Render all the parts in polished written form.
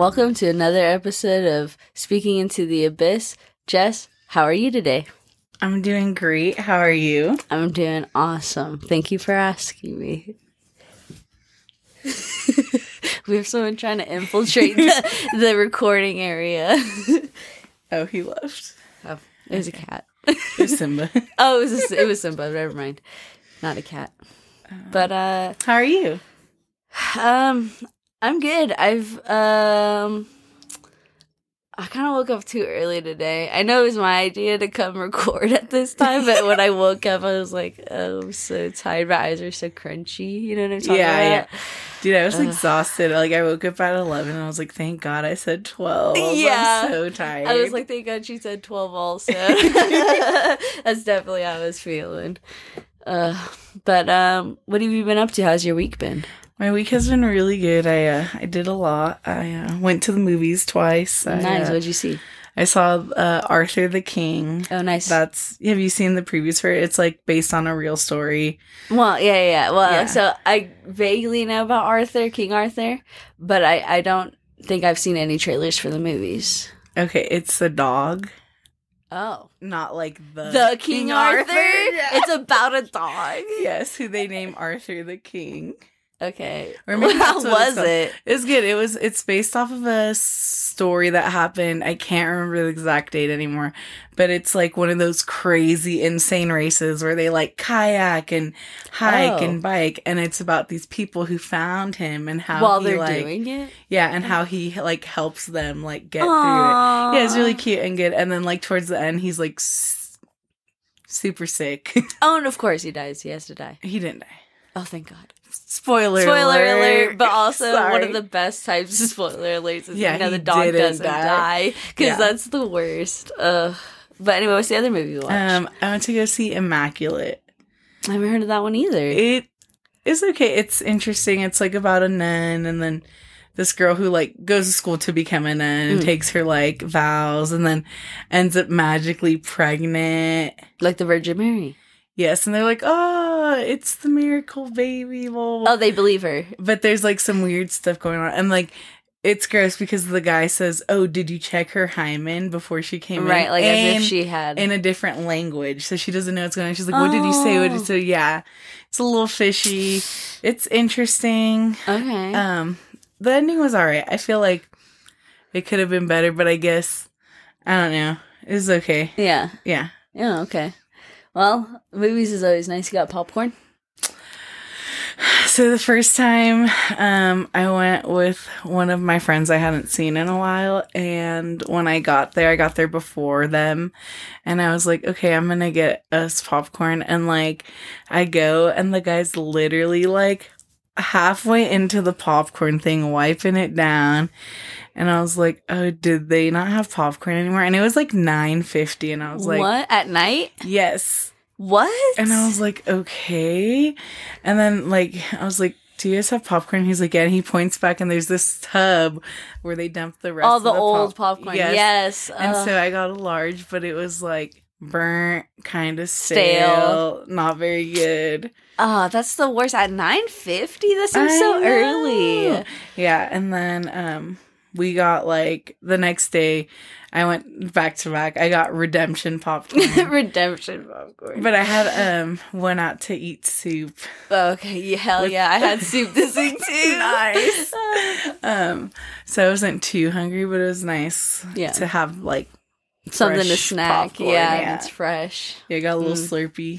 Welcome to another episode of Speaking into the Abyss. Jess, how are you today? I'm doing great. How are you? I'm doing awesome. Thank you for asking me. We have someone trying to infiltrate the recording area. Oh, he left. Oh, it was a cat. It was Simba. Oh, it was Simba. Never mind. Not a cat. But How are you? I'm good. I kind of woke up too early today. I know it was my idea to come record at this time, but when I woke up, I was like, oh, I'm so tired. My eyes are so crunchy. You know what I'm talking about? Yeah. Dude, I was exhausted. Like, I woke up at 11 and I was like, thank God I said 12. Yeah. I'm so tired. I was like, thank God she said 12 also. That's definitely how I was feeling. But what have you been up to? How's your week been? My week has been really good. I did a lot. I went to the movies twice. Nice. What'd you see? I saw Arthur the King. Oh, nice. Have you seen the previews for it? It's like based on a real story. Well, yeah. Well, so I vaguely know about King Arthur, but I don't think I've seen any trailers for the movies. Okay, it's the dog. Oh. Not like the King Arthur? Yeah. It's about a dog. Yes, who they name Arthur the King. Okay. Or maybe how was it? It's good. It's based off of a story that happened. I can't remember the exact date anymore, but it's like one of those crazy, insane races where they like kayak and hike and bike, and it's about these people who found him and how while they're doing it. Yeah, and how he like helps them like get through it. Yeah, it's really cute and good. And then like towards the end, he's like super sick. Oh, and of course he dies. He has to die. He didn't die. Oh, thank God. Spoiler alert. But also one of the best types of spoiler alerts is the dog doesn't die. Because that's the worst. But anyway, what's the other movie you watched? I went to go see Immaculate. I haven't heard of that one either. It is okay. It's interesting. It's like about a nun and then this girl who like goes to school to become a nun and takes her like vows and then ends up magically pregnant. Like the Virgin Mary. Yes, and they're like, oh, it's the miracle baby. Well, oh, they believe her. But there's like some weird stuff going on. And like, it's gross because the guy says, oh, did you check her hymen before she came in? Right, like as if she had. In a different language. So she doesn't know what's going on. She's like, what did you say? What did you say? Yeah, it's a little fishy. It's interesting. Okay. The ending was all right. I feel like it could have been better, but I guess, I don't know. It was okay. Yeah. Yeah. Yeah, okay. Well, movies is always nice. You got popcorn? So the first time I went with one of my friends I hadn't seen in a while. And when I got there before them. And I was like, okay, I'm going to get us popcorn. And like, I go and the guy's literally like halfway into the popcorn thing, wiping it down. And I was like, oh, did they not have popcorn anymore? And it was like $9.50. And I was like, what? At night? Yes. What? And I was like, okay. And then like, I was like, do you guys have popcorn? He's like, yeah. And he points back and there's this tub where they dump the rest of the old popcorn. Yes. And so I got a large, but it was like burnt, kind of stale, not very good. Oh, that's the worst. At $9.50? That seems so early. Yeah. And then, we got like the next day I went back to back. I got redemption popcorn. Redemption popcorn. But I had went out to eat soup. Okay, yeah, I had soup this week too. Nice. So I wasn't too hungry, but it was nice to have like something to snack. Popcorn. Yeah, and it's fresh. Yeah, I got a little Slurpee.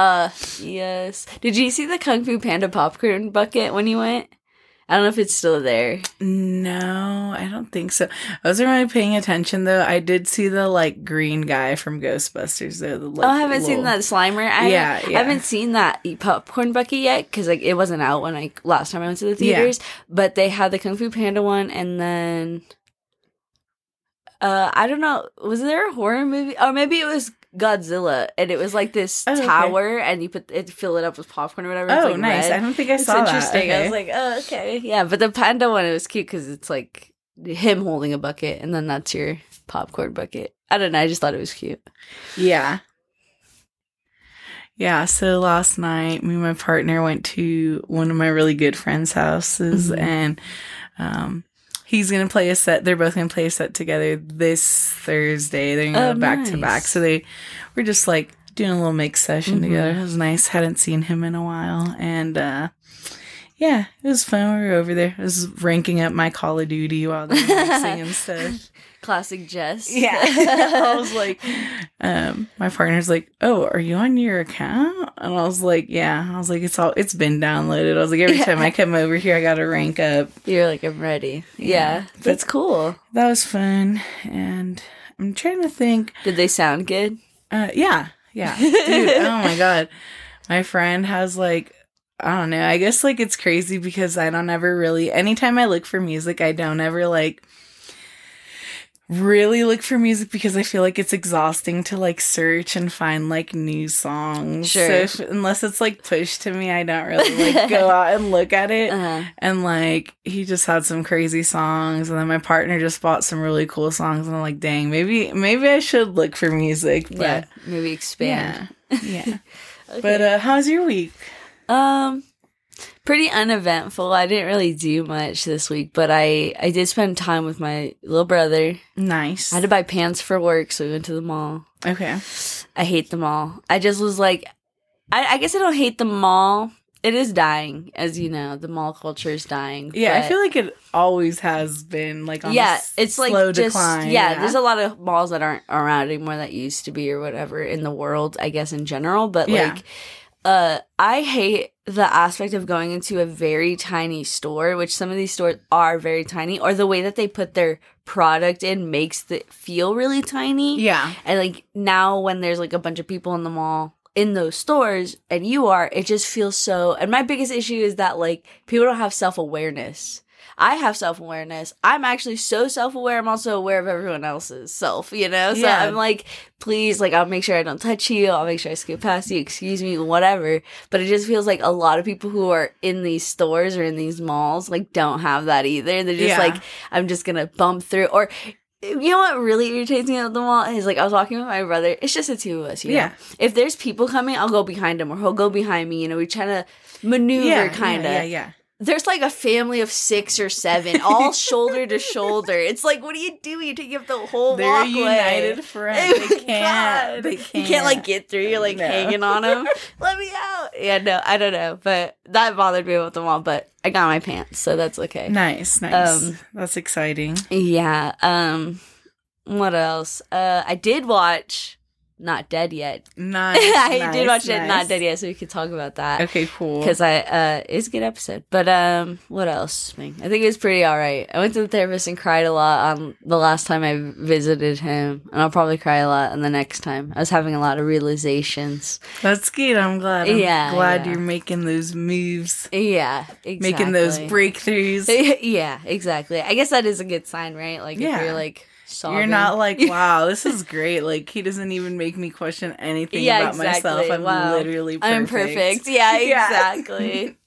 Yes. Did you see the Kung Fu Panda popcorn bucket when you went? I don't know if it's still there. No, I don't think so. I wasn't really paying attention, though. I did see the, like, green guy from Ghostbusters, though. The, like, I haven't seen that Slimer. I haven't seen that popcorn bucket yet, because, like, it wasn't out when last time I went to the theaters. Yeah. But they had the Kung Fu Panda one, and then, I don't know, was there a horror movie? Or maybe it was Godzilla, and it was like this tower, and you fill it up with popcorn or whatever. Oh, like nice! Red. I don't think I saw that. It's interesting. Okay. I was like, oh, okay, yeah. But the panda one, it was cute because it's like him holding a bucket, and then that's your popcorn bucket. I don't know. I just thought it was cute. Yeah. Yeah. So last night, me and my partner went to one of my really good friends' houses, and He's going to play a set. They're both going to play a set together this Thursday. They're going to go back to back. So they were just like doing a little mix session together. It was nice. Hadn't seen him in a while. And yeah, it was fun. We were over there. I was ranking up my Call of Duty while they were mixing and stuff. Classic Jess. Yeah. I was like, my partner's like, oh, are you on your account? And I was like, yeah. I was like, it's been downloaded. I was like, every time I come over here, I got to rank up. You're like, I'm ready. Yeah. That's cool. That was fun. And I'm trying to think. Did they sound good? Yeah. Yeah. Dude, oh my God. My friend has like, I don't know. I guess like it's crazy because I don't ever really, anytime I look for music, I don't ever like really look for music because I feel like it's exhausting to like search and find like new songs. Sure. So unless it's like pushed to me, I don't really like go out and look at it. And like he just had some crazy songs, and then my partner just bought some really cool songs, and I'm like, dang, maybe I should look for music. But yeah, maybe expand. Yeah. Okay. But how's your week? Pretty uneventful. I didn't really do much this week, but I did spend time with my little brother. Nice. I had to buy pants for work, so we went to the mall. Okay. I hate the mall. I just was like, I guess I don't hate the mall. It is dying, as you know. The mall culture is dying. Yeah, I feel like it always has been like on it's like slow just decline. Yeah, there's a lot of malls that aren't around anymore that used to be or whatever in the world, I guess in general. But like, I hate the aspect of going into a very tiny store, which some of these stores are very tiny, or the way that they put their product in makes it feel really tiny. Yeah. And like now when there's like a bunch of people in the mall in those stores and it just feels so, and my biggest issue is that like people don't have self-awareness. I have self-awareness. I'm actually so self-aware. I'm also aware of everyone else's self, you know? So I'm like, please, like, I'll make sure I don't touch you. I'll make sure I skip past you. Excuse me, whatever. But it just feels like a lot of people who are in these stores or in these malls, like, don't have that either. They're just like, I'm just going to bump through. Or, you know what really irritates me at the mall is, like, I was walking with my brother. It's just the two of us, you know? If there's people coming, I'll go behind him or he'll go behind me. You know, we try to maneuver kind of. Yeah. There's like a family of 6 or 7, all shoulder to shoulder. It's like, what are you doing? You're taking up the whole They're walkway. united front. They can't. You can't like get through. You're like hanging on them. Let me out. Yeah, no, I don't know. But that bothered me about the mall. But I got my pants, so that's okay. Nice. That's exciting. Yeah. What else? I did watch Not Dead Yet. Nice. I did watch it Not Dead Yet, so we could talk about that. Okay, cool. Because it's a good episode. But what else? I think it was pretty alright. I went to the therapist and cried a lot on the last time I visited him. And I'll probably cry a lot on the next time. I was having a lot of realizations. That's good. I'm glad. Glad you're making those moves. Yeah, exactly. Making those breakthroughs. Yeah, exactly. I guess that is a good sign, right? Like, if you're like sobbing. You're not like, wow, this is great. Like, he doesn't even make me question anything about myself. I'm literally perfect. I'm perfect. Yeah, exactly.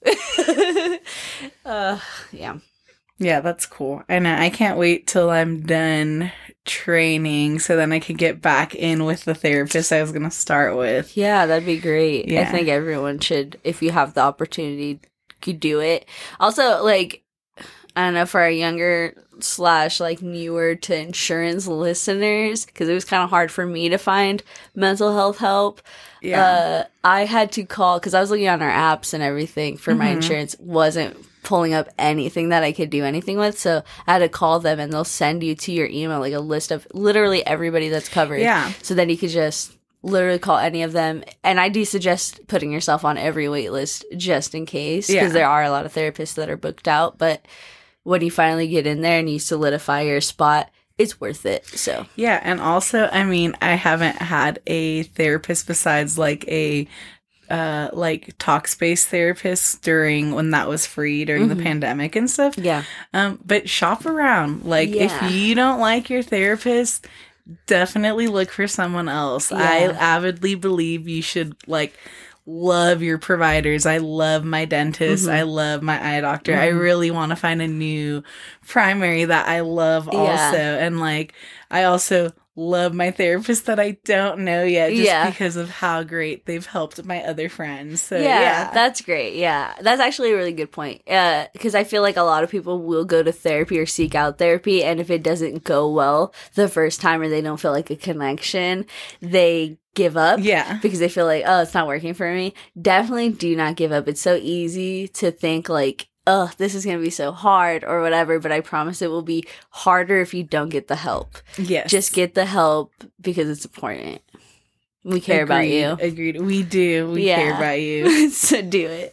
Yeah. Yeah, that's cool. And I can't wait till I'm done training so then I can get back in with the therapist I was going to start with. Yeah, that'd be great. Yeah. I think everyone should, if you have the opportunity, could do it. Also, like, I don't know, for our younger / like newer to insurance listeners, because it was kind of hard for me to find mental health help. Yeah. I had to call, because I was looking on our apps and everything for my insurance, wasn't pulling up anything that I could do anything with. So I had to call them, and they'll send you to your email like a list of literally everybody that's covered. Yeah. So then you could just literally call any of them. And I do suggest putting yourself on every wait list just in case, because there are a lot of therapists that are booked out. But when you finally get in there and you solidify your spot, it's worth it. So yeah. And also, I mean, I haven't had a therapist besides like a like Talkspace therapist during when that was free during the pandemic and stuff. Yeah. But shop around. Like, if you don't like your therapist, definitely look for someone else. I avidly believe you should like love your providers. I love my dentist. I love my eye doctor. I really want to find a new primary that I love also. And like, I also love my therapist that I don't know yet just Yeah. because of how great they've helped my other friends. So, Yeah, that's great. Yeah, that's actually a really good point. Because I feel like a lot of people will go to therapy or seek out therapy, and if it doesn't go well the first time or they don't feel like a connection, they give up. Yeah. Because they feel like, oh, it's not working for me. Definitely do not give up. It's so easy to think like, oh, this is going to be so hard or whatever, but I promise it will be harder if you don't get the help. Yes. Just get the help because it's important. We care about you. Agreed. We do. We care about you. So do it.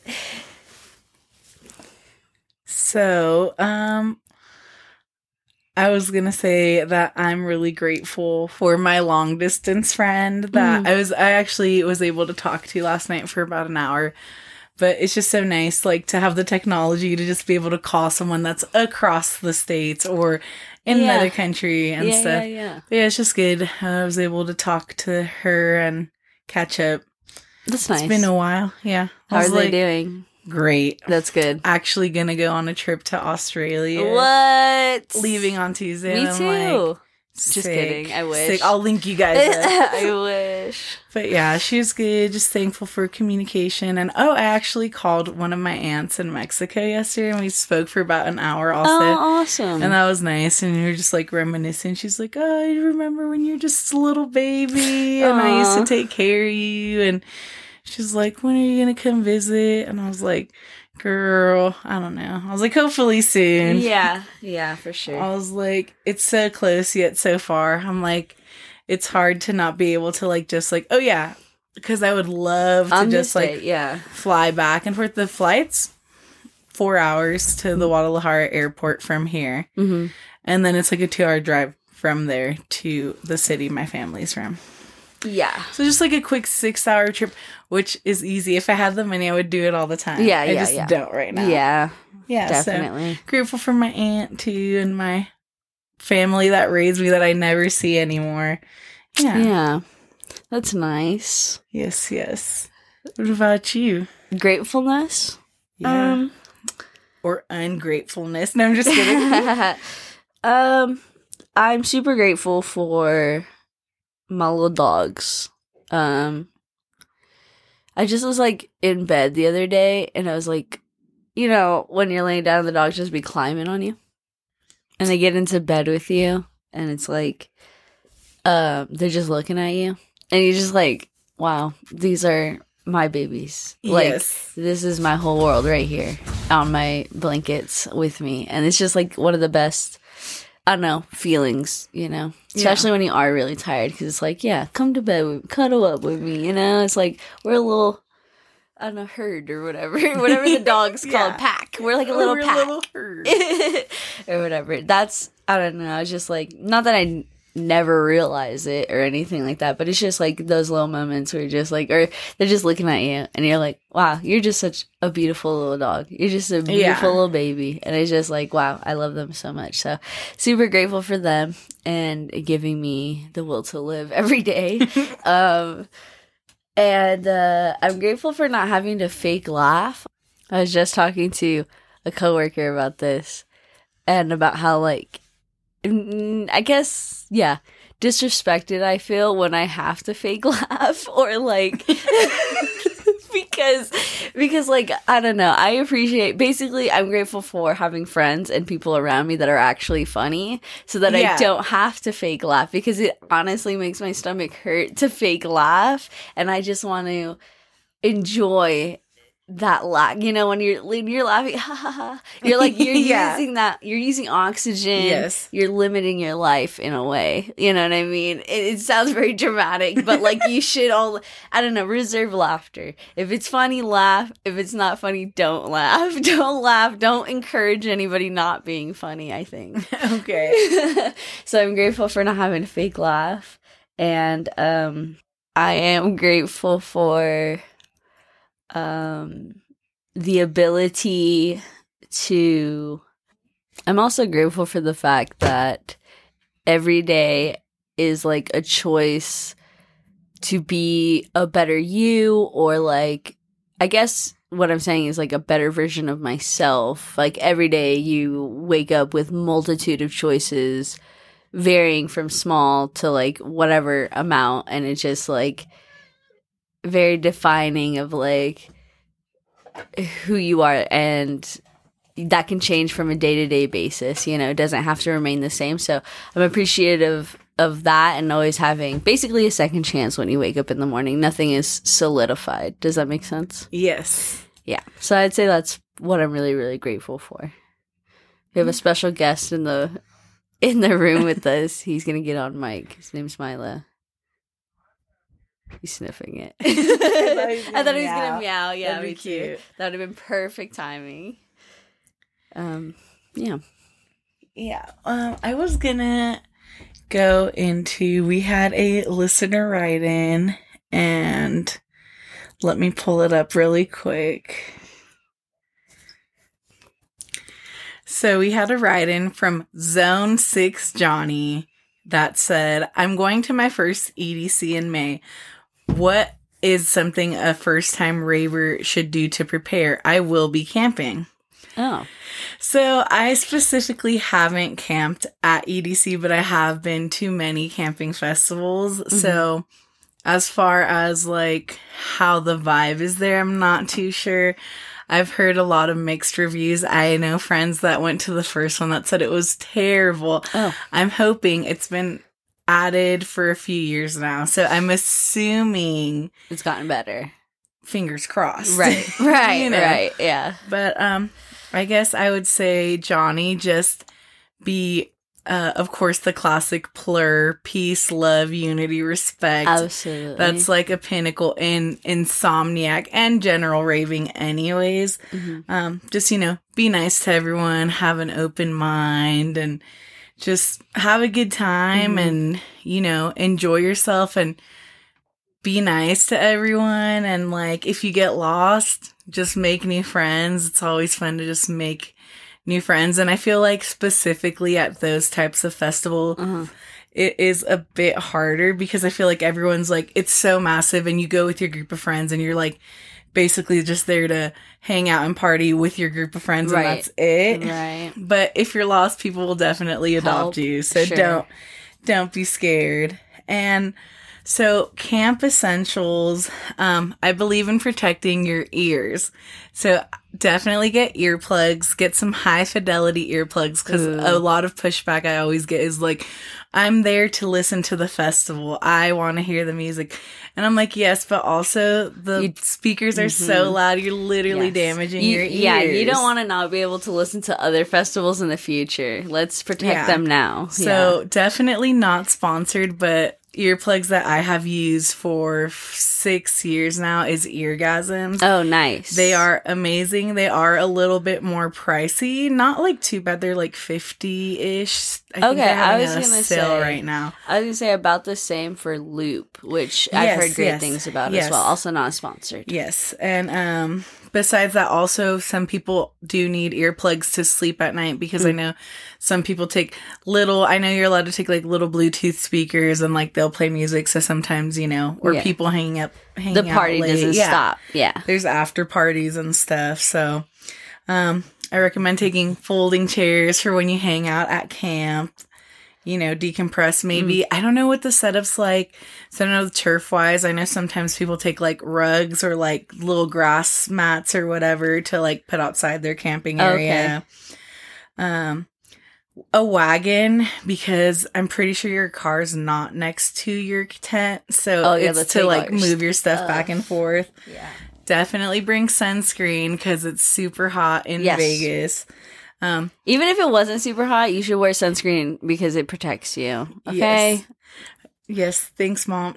So, I was going to say that I'm really grateful for my long distance friend that I actually was able to talk to last night for about an hour. But it's just so nice, like, to have the technology to just be able to call someone that's across the states or in another country and stuff. Yeah. But yeah, it's just good. I was able to talk to her and catch up. That's nice. It's been a while. Yeah. How are they doing? Great. That's good. Actually gonna go on a trip to Australia. What? Leaving on Tuesday. Me and too. I'm like, Just kidding. I wish. Sick. I'll link you guys up. I wish. But yeah, she was good. Just thankful for communication. And I actually called one of my aunts in Mexico yesterday and we spoke for about an hour also. Oh, awesome. And that was nice. And we were just like reminiscing. She's like, oh, I remember when you were just a little baby and I used to take care of you. And she's like, when are you going to come visit? And I was like, girl, I don't know. I was like, hopefully soon. Yeah, for sure. I was like, it's so close yet so far. I'm like, it's hard to not be able to like, just like, oh yeah. Because I would love to just like fly back and forth. The flight's 4 hours to the Guadalajara airport from here. Mm-hmm. And then it's like a 2-hour drive from there to the city my family's from. Yeah. So just like a quick 6-hour trip, which is easy. If I had the money, I would do it all the time. Yeah, I just don't right now. Yeah. Yeah, definitely. So grateful for my aunt too and my family that raised me that I never see anymore. Yeah. Yeah. That's nice. Yes. What about you? Gratefulness? Yeah. Or ungratefulness. No, I'm just kidding. I'm super grateful for my little dogs. I just was like in bed the other day and I was like, you know, when you're laying down, the dogs just be climbing on you and they get into bed with you and it's like, they're just looking at you and you're just like, wow, these are my babies. Like, this is my whole world right here on my blankets with me. And it's just like one of the best, I don't know, feelings, you know, especially when you are really tired because it's like, yeah, come to bed, cuddle up with me, you know, it's like we're a little, I don't know, herd or whatever the dogs call it, pack. We're like a little pack. A little herd. Or whatever. That's, I don't know, it's just like, not that I never realize it or anything like that, but it's just like those little moments where you're just like, or they're just looking at you and you're like, wow, you're just such a beautiful little dog, you're just a beautiful little baby, and it's just like, wow, I love them so much. So super grateful for them and giving me the will to live every day. And I'm grateful for not having to fake laugh. I was just talking to a coworker about this and about how like, I guess, disrespected I feel when I have to fake laugh or like, because like, I don't know, I appreciate, basically I'm grateful for having friends and people around me that are actually funny so that I don't have to fake laugh, because it honestly makes my stomach hurt to fake laugh and I just want to enjoy that laugh, you know, when you're laughing, ha ha ha, you're like, you're using that, you're using oxygen, you're limiting your life in a way, you know what I mean? It sounds very dramatic, but like you should all, I don't know, reserve laughter. If it's funny, laugh. If it's not funny, don't laugh. Don't laugh. Don't encourage anybody not being funny, I think. Okay. So I'm grateful for not having to fake laugh, and I am grateful for the ability to, I'm also grateful for the fact that every day is like a choice to be a better you, or like, I guess what I'm saying is like a better version of myself. Like every day you wake up with multitude of choices varying from small to like whatever amount, and it's just like very defining of like who you are, and that can change from a day-to-day basis. You know, it doesn't have to remain the same. So I'm appreciative of that, and always having basically a second chance when you wake up in the morning. Nothing is solidified. Does that make sense? Yes. Yeah. So I'd say that's what I'm really, really grateful for. We have a special guest in the room with us. He's gonna get on mic. His name's Mila. He's sniffing it. I thought he was gonna meow. Yeah, that'd be cute. That would have been perfect timing. Yeah. Yeah. I was gonna go into, we had a listener write in, and let me pull it up really quick. So we had a write in from Zone 6 Johnny that said, I'm going to my first EDC in May. What is something a first time raver should do to prepare? I will be camping. Oh. So I specifically haven't camped at EDC, but I have been to many camping festivals. Mm-hmm. So as far as like how the vibe is there, I'm not too sure. I've heard a lot of mixed reviews. I know friends that went to the first one that said it was terrible. Oh. I'm hoping, it's been added for a few years now, so I'm assuming it's gotten better. Fingers crossed. Right. Right, yeah. But I guess I would say, Johnny, just be, of course, the classic plur, peace, love, unity, respect. Absolutely. That's like a pinnacle in Insomniac and general raving anyways. Mm-hmm. Just, be nice to everyone, have an open mind, and just have a good time, mm-hmm. and, enjoy yourself, and be nice to everyone. And like, if you get lost, just make new friends. It's always fun to just make new friends. And I feel like specifically at those types of festival, it is a bit harder because I feel like everyone's like, it's so massive, and you go with your group of friends and you're like basically just there to hang out and party with your group of friends, and that's it. Right. But if you're lost, people will definitely adopt you. So don't be scared. And so camp essentials, I believe in protecting your ears. So definitely get earplugs, get some high fidelity earplugs, because a lot of pushback I always get is like, I'm there to listen to the festival. I want to hear the music. And I'm like, yes, but also the speakers are so loud, you're literally damaging your ears. Yeah, you don't want to not be able to listen to other festivals in the future. Let's protect them now. So definitely not sponsored, but earplugs that I have used for 6 years now is Eargasms. Oh, nice. They are amazing. They are a little bit more pricey. Not like too bad. They're like 50-ish. I was going to say right now. I was going to say about the same for Loop, which I've heard great things about as well. Also not sponsored. Yes. And besides that, also some people do need earplugs to sleep at night, because I know some people take I know you're allowed to take like little Bluetooth speakers and like they'll play music. So sometimes, or people hanging out the party late. doesn't stop. Yeah. There's after parties and stuff. So, I recommend taking folding chairs for when you hang out at camp. Decompress maybe. I don't know what the setup's like. So I don't know turf wise. I know sometimes people take like rugs or like little grass mats or whatever to like put outside their camping area. Okay. A wagon, because I'm pretty sure your car's not next to your tent. So it's to like move your stuff back and forth. Yeah. Definitely bring sunscreen because it's super hot in Vegas. Even if it wasn't super hot, you should wear sunscreen because it protects you. Okay. Yes. Thanks, Mom.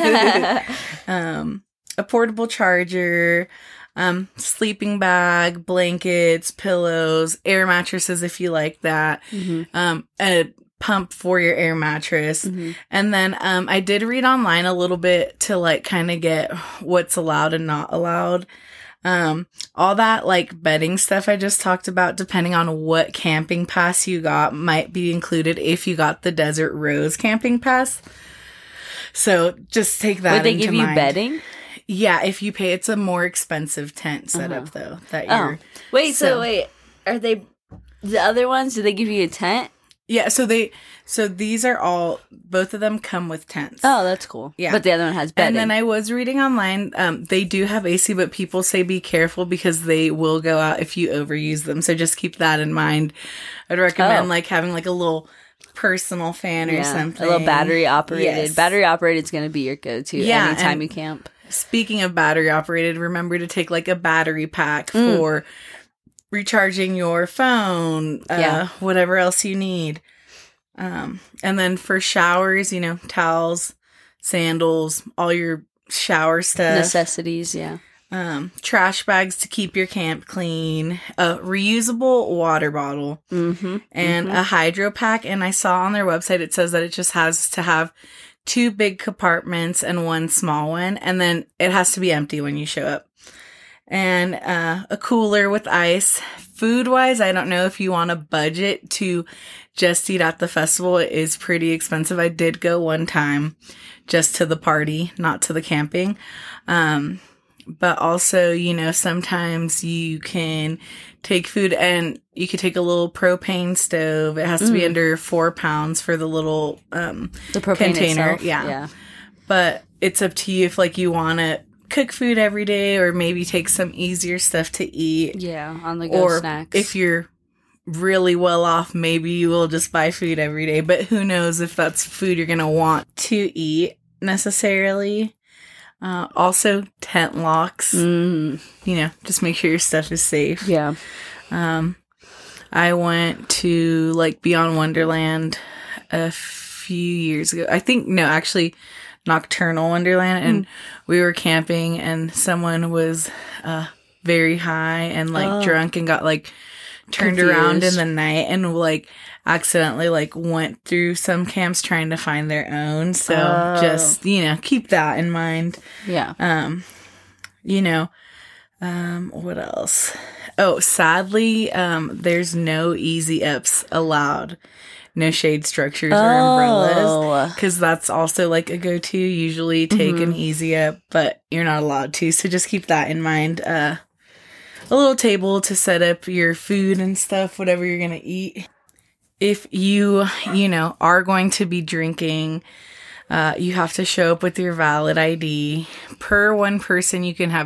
A portable charger, sleeping bag, blankets, pillows, air mattresses if you like that. A pump for your air mattress. And then I did read online a little bit to like kind of get what's allowed and not allowed. All that like bedding stuff I just talked about, depending on what camping pass you got, might be included if you got the Desert Rose camping pass. So just take that into mind. Would they give you bedding? Yeah, if you pay. It's a more expensive tent setup though. That you're wait, so wait, are they the other ones? Do they give you a tent? Yeah, so these are all, both of them come with tents. Oh, that's cool. Yeah. But the other one has bedding. And then I was reading online, they do have AC, but people say be careful because they will go out if you overuse them. So just keep that in mind. I'd recommend like having like a little personal fan or something. A little battery operated. Yes. Battery operated is going to be your go-to anytime you camp. Speaking of battery operated, remember to take like a battery pack for recharging your phone, whatever else you need. And then for showers, towels, sandals, all your shower stuff. Necessities, yeah. Trash bags to keep your camp clean, a reusable water bottle, and a hydro pack. And I saw on their website, it says that it just has to have 2 big compartments and 1 small one. And then it has to be empty when you show up. And a cooler with ice. Food-wise, I don't know if you want a budget to just eat at the festival. It is pretty expensive. I did go one time just to the party, not to the camping. But also, sometimes you can take food and you could take a little propane stove. It has to be under 4 pounds for the little the propane container. Itself. Yeah. But it's up to you if you want to cook food every day or maybe take some easier stuff to eat. Yeah, on the go snacks. If you're really well off, maybe you will just buy food every day. But who knows if that's food you're going to want to eat necessarily. Also, tent locks. Just make sure your stuff is safe. Yeah. I went to Beyond Wonderland a few years ago. Actually, Nocturnal Wonderland, and we were camping, and someone was very high and drunk and got turned around in the night and accidentally went through some camps trying to find their own. So just keep that in mind. Yeah. What else? Oh, sadly, there's no easy ups allowed. No shade structures or umbrellas. Because that's also a go-to. Usually take an easy up, but you're not allowed to. So just keep that in mind. A little table to set up your food and stuff, whatever you're going to eat. If you are going to be drinking, you have to show up with your valid ID. Per one person, you can have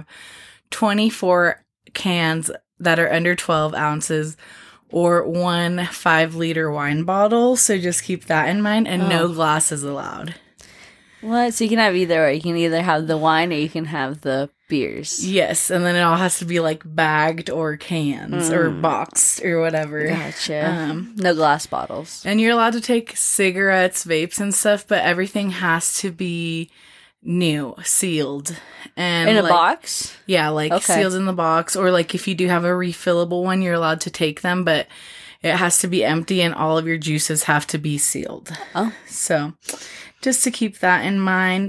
24 cans that are under 12 ounces or 1 5-liter wine bottle. So just keep that in mind, and no glasses allowed. What? So you can have either, or you can either have the wine or you can have the beers. Yes, and then it all has to be bagged or cans or boxed or whatever. Gotcha. No glass bottles. And you're allowed to take cigarettes, vapes, and stuff, but everything has to be new, sealed. And in a box? Yeah, sealed in the box. Or if you do have a refillable one, you're allowed to take them, but it has to be empty and all of your juices have to be sealed. Oh. So just to keep that in mind.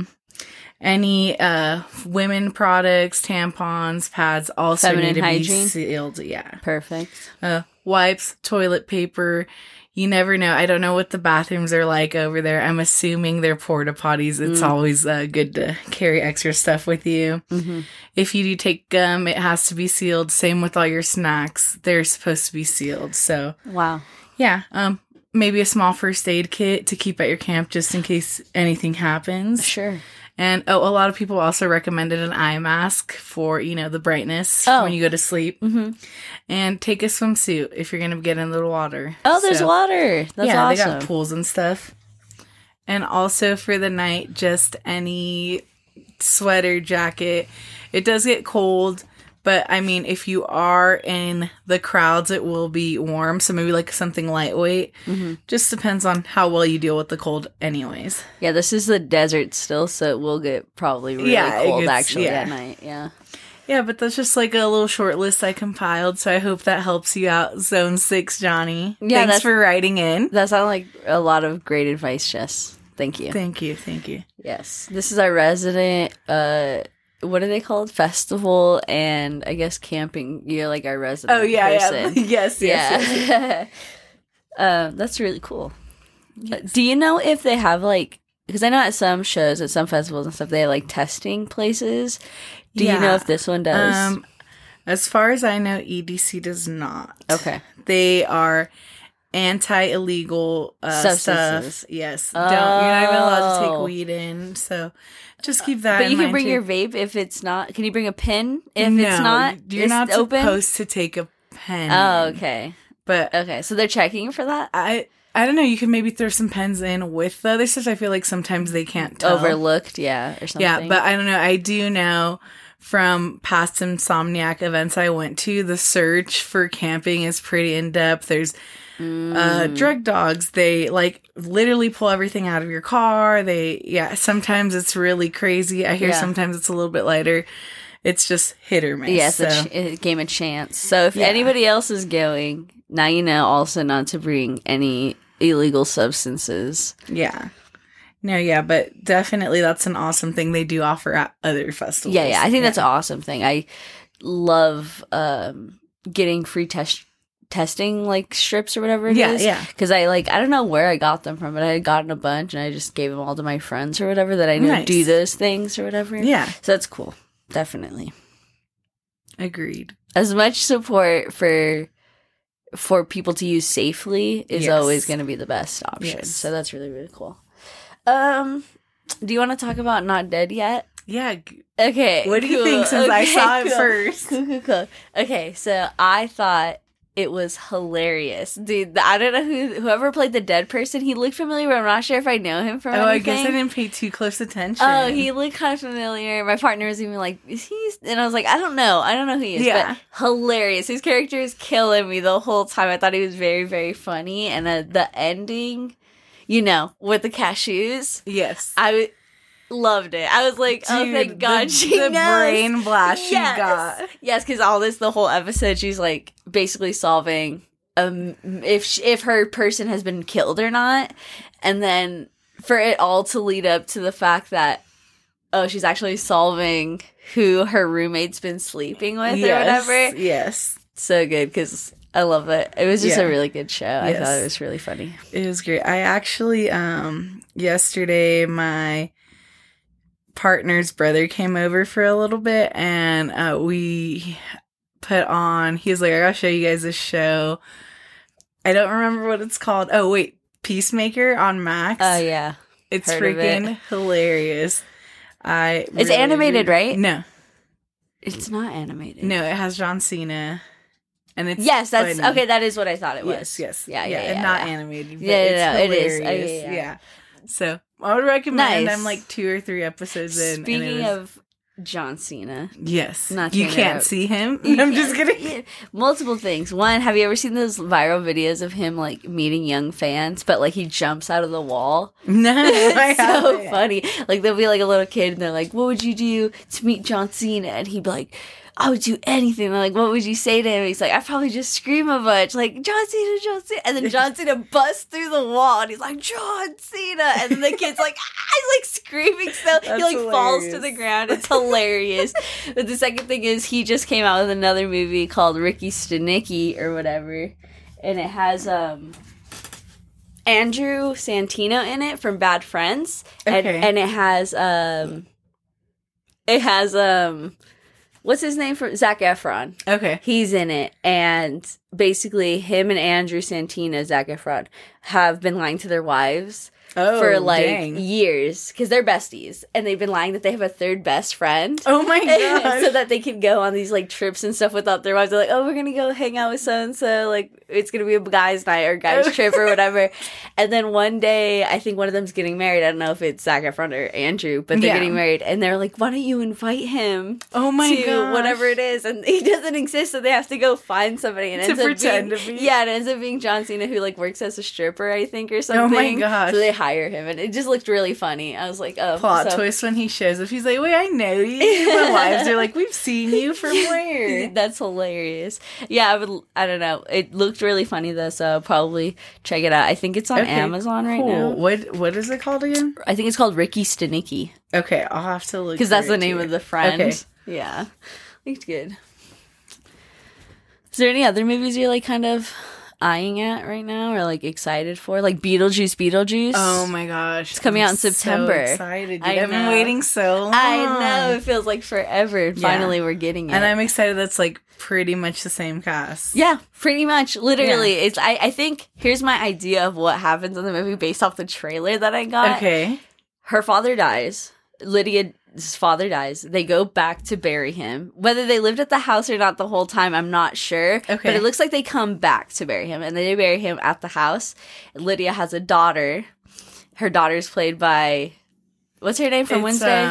Any women products, tampons, pads also feminine need to hygiene? Be sealed. Yeah. Perfect. Wipes, toilet paper. You never know. I don't know what the bathrooms are like over there. I'm assuming they're porta potties. It's always good to carry extra stuff with you. If you do take gum, it has to be sealed. Same with all your snacks. They're supposed to be sealed. So, wow. Yeah. Maybe a small first aid kit to keep at your camp just in case anything happens. Sure. And a lot of people also recommended an eye mask for, the brightness when you go to sleep. And take a swimsuit if you're going to get in the water. Oh, there's water. That's awesome. They got pools and stuff. And also for the night, just any sweater, jacket. It does get cold, but if you are in the crowds, it will be warm. So maybe something lightweight. Just depends on how well you deal with the cold anyways. Yeah, this is the desert still, so it will get probably really cold at night. Yeah. Yeah, but that's just a little short list I compiled, so I hope that helps you out, Zone 6, Johnny. Yeah, thanks for writing in. That sounded like a lot of great advice, Jess. Thank you. Thank you. Yes. This is our resident, what are they called? Festival and I guess camping. You're our resident person. Yeah. Yes. That's really cool. Yes. Do you know if they have because I know at some shows, at some festivals and stuff, they have testing places. Do you know if this one does? As far as I know, EDC does not. Okay. They are anti-illegal Substances. stuff. Yes. You're not even allowed to take Oh. weed in. So just keep that But in you can mind bring too. your vape if it's not. Can you bring a pen if No, it's not? You're It's not open? supposed to take a pen. Oh, in. okay. But Okay, so they're checking for that? I don't know. You can maybe throw some pens in with the other stuff. I feel like sometimes they can't tell. Overlooked, yeah, or something. Yeah, but I don't know. I do know from past Insomniac events I went to, the search for camping is pretty in depth. There's drug dogs. They like literally pull everything out of your car. Sometimes it's really crazy. I hear Yeah. sometimes it's a little bit lighter. It's just hit or miss. Yes, so. a game of chance. So if Yeah. anybody else is going, now you know also not to bring any illegal substances. Yeah. No, yeah, but definitely that's an awesome thing they do offer at other festivals. Yeah, I think that's an awesome thing. I love getting free testing like strips or whatever it is. Yeah. Because I don't know where I got them from, but I had gotten a bunch and I just gave them all to my friends or whatever that I know Nice. do those things or whatever. Yeah. So that's cool. Definitely. Agreed. As much support for people to use safely is Yes. always going to be the best option. Yes. So that's really, really cool. Do you want to talk about Not Dead Yet? Yeah. Okay. What do you cool. think since I Okay, saw it cool. first? Cool. Okay, so I thought it was hilarious. Dude, I don't know whoever played the dead person, he looked familiar, but I'm not sure if I know him from anything. I guess I didn't pay too close attention. Oh, he looked kind of familiar. My partner was even like, is he? And I was like, I don't know who he is. Yeah. But hilarious. His character is killing me the whole time. I thought he was very, very funny. And the ending, with the cashews, Yes. I loved it. I was like, oh, Dude, thank God she the knows. brain blast she got. Yes, because the whole episode, she's like basically solving if her person has been killed or not, and then for it all to lead up to the fact that she's actually solving who her roommate's been sleeping with or whatever. Yes. So good because I love it. It was just Yeah. a really good show. I Yes. thought it was really funny. It was great. I actually, yesterday, my partner's brother came over for a little bit and we put on, he was like, I gotta show you guys this show. I don't remember what it's called. Oh, wait. Peacemaker on Max. Oh, yeah. It's heard of freaking it. hilarious. It's really animated, agree. right? No. It's not animated. No, it has John Cena. And it's Yes, that's funny. okay. That is what I thought it was. Yes. Yeah, and not animated. But Yeah, it's it is. hilarious. Yeah. Yeah. So I would recommend. Nice. I'm like 2 or 3 episodes in. and it Speaking was- of John Cena, yes, not to you interrupt. can't see him. You I'm just can't- kidding. multiple things. One, have you ever seen those viral videos of him like meeting young fans, but like he jumps out of the wall? No, I It's so haven't. funny. Like there'll be like a little kid and they're like, "What would you do to meet John Cena?" And he'd be like, "I would do anything." They're like, "What would you say to him?" He's like, "I'd probably just scream a bunch, like John Cena, John Cena." And then John Cena busts through the wall and he's like, "John Cena!" And then the kid's like, he's like screaming. So he That's like falls to hilarious. the ground. It's hilarious. But the second thing is he just came out with another movie called Ricky Stenicki or whatever, and it has Andrew Santino in it from Bad Friends, Okay. and it has what's his name from Zac Efron. Okay. He's in it, and basically him and Andrew Santino, Zac Efron, have been lying to their wives Oh, for like dang. years because they're besties, and they've been lying that they have a third best friend. Oh my god. So that they can go on these like trips and stuff without their wives. They're like, "Oh, we're gonna go hang out with so and so. Like, it's gonna be a guys' night or guys' trip or whatever." And then one day, I think one of them's getting married. I don't know if it's Zac Efron or Andrew, but they're Yeah. getting married, and they're like, "Why don't you invite him Oh my to gosh. whatever it is?" And he doesn't exist, so they have to go find somebody. And it To ends up pretend being, to be. yeah, it ends up being John Cena who like works as a stripper, I think, or something. gosh. So they hire him, and it just looked really funny. I was like, "Oh, Plot so- twist when he shows up. He's like, wait, I know you. My wives are like, we've seen you from where? That's hilarious. Yeah, I don't know. It looked really funny though, so I'll probably check it out. I think it's on Okay, Amazon right cool. now. What is it called again? I think it's called Ricky Stenicki Okay, I'll have to look because that's for the it name too. of the friend. Okay. Yeah, looked good. Is there any other movies you're like kind of eyeing at right now or like excited for? Like Beetlejuice. Oh my gosh. It's coming out in September. So excited. Dude. I I've been know. waiting so long. I know. It feels like forever. Finally, we're getting it. And I'm excited that's like pretty much the same cast. Yeah, pretty much. Literally. It's I think here's my idea of what happens in the movie based off the trailer that I got. Okay. Her father dies. Lydia's father dies. They go back to bury him. Whether they lived at the house or not the whole time, I'm not sure. Okay. But it looks like they come back to bury him. And they bury him at the house. Lydia has a daughter. Her daughter's played by... What's her name from Wednesday?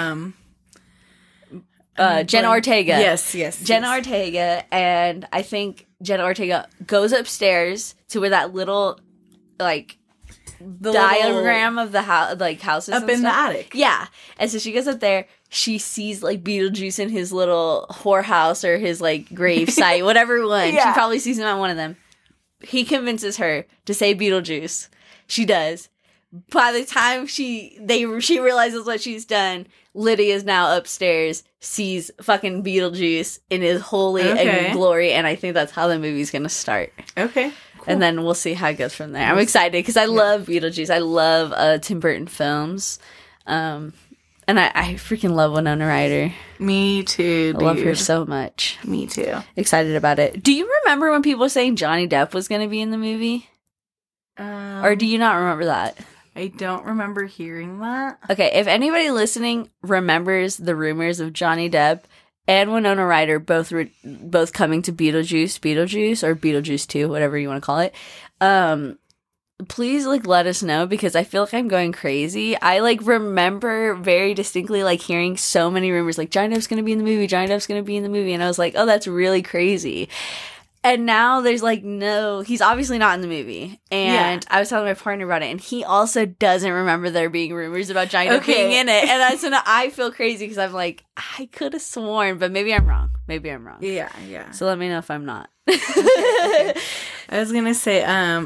Jenna Ortega. Yes. Jenna Ortega. And I think Jenna Ortega goes upstairs to where that little, like... The diagram of the house, like houses up and in stuff. the attic. Yeah, and so she goes up there. She sees like Beetlejuice in his little whorehouse or his like grave site, whatever one. Yeah. She probably sees him at one of them. He convinces her to say Beetlejuice. She does. By the time she realizes what she's done, Lydia's now upstairs, sees fucking Beetlejuice in his holy and glory, and I think that's how the movie's gonna start. Okay. Cool. And then we'll see how it goes from there. I'm excited because I love Beetlejuice. I love Tim Burton films. And I freaking love Winona Ryder. Me too, dude. I love her so much. Me too. Excited about it. Do you remember when people were saying Johnny Depp was going to be in the movie? Or do you not remember that? I don't remember hearing that. Okay, if anybody listening remembers the rumors of Johnny Depp and Winona Ryder both coming to Beetlejuice or Beetlejuice 2, whatever you want to call it, please like let us know because I feel like I'm going crazy. I like remember very distinctly like hearing so many rumors like Johnny Depp's gonna be in the movie, and I was like, oh, that's really crazy. And now there's like no, he's obviously not in the movie. And I was telling my partner about it, and he also doesn't remember there being rumors about Johnny Depp being in it. And so now I feel crazy because I'm like, I could have sworn, but maybe I'm wrong. Yeah. So let me know if I'm not. Okay. I was gonna say,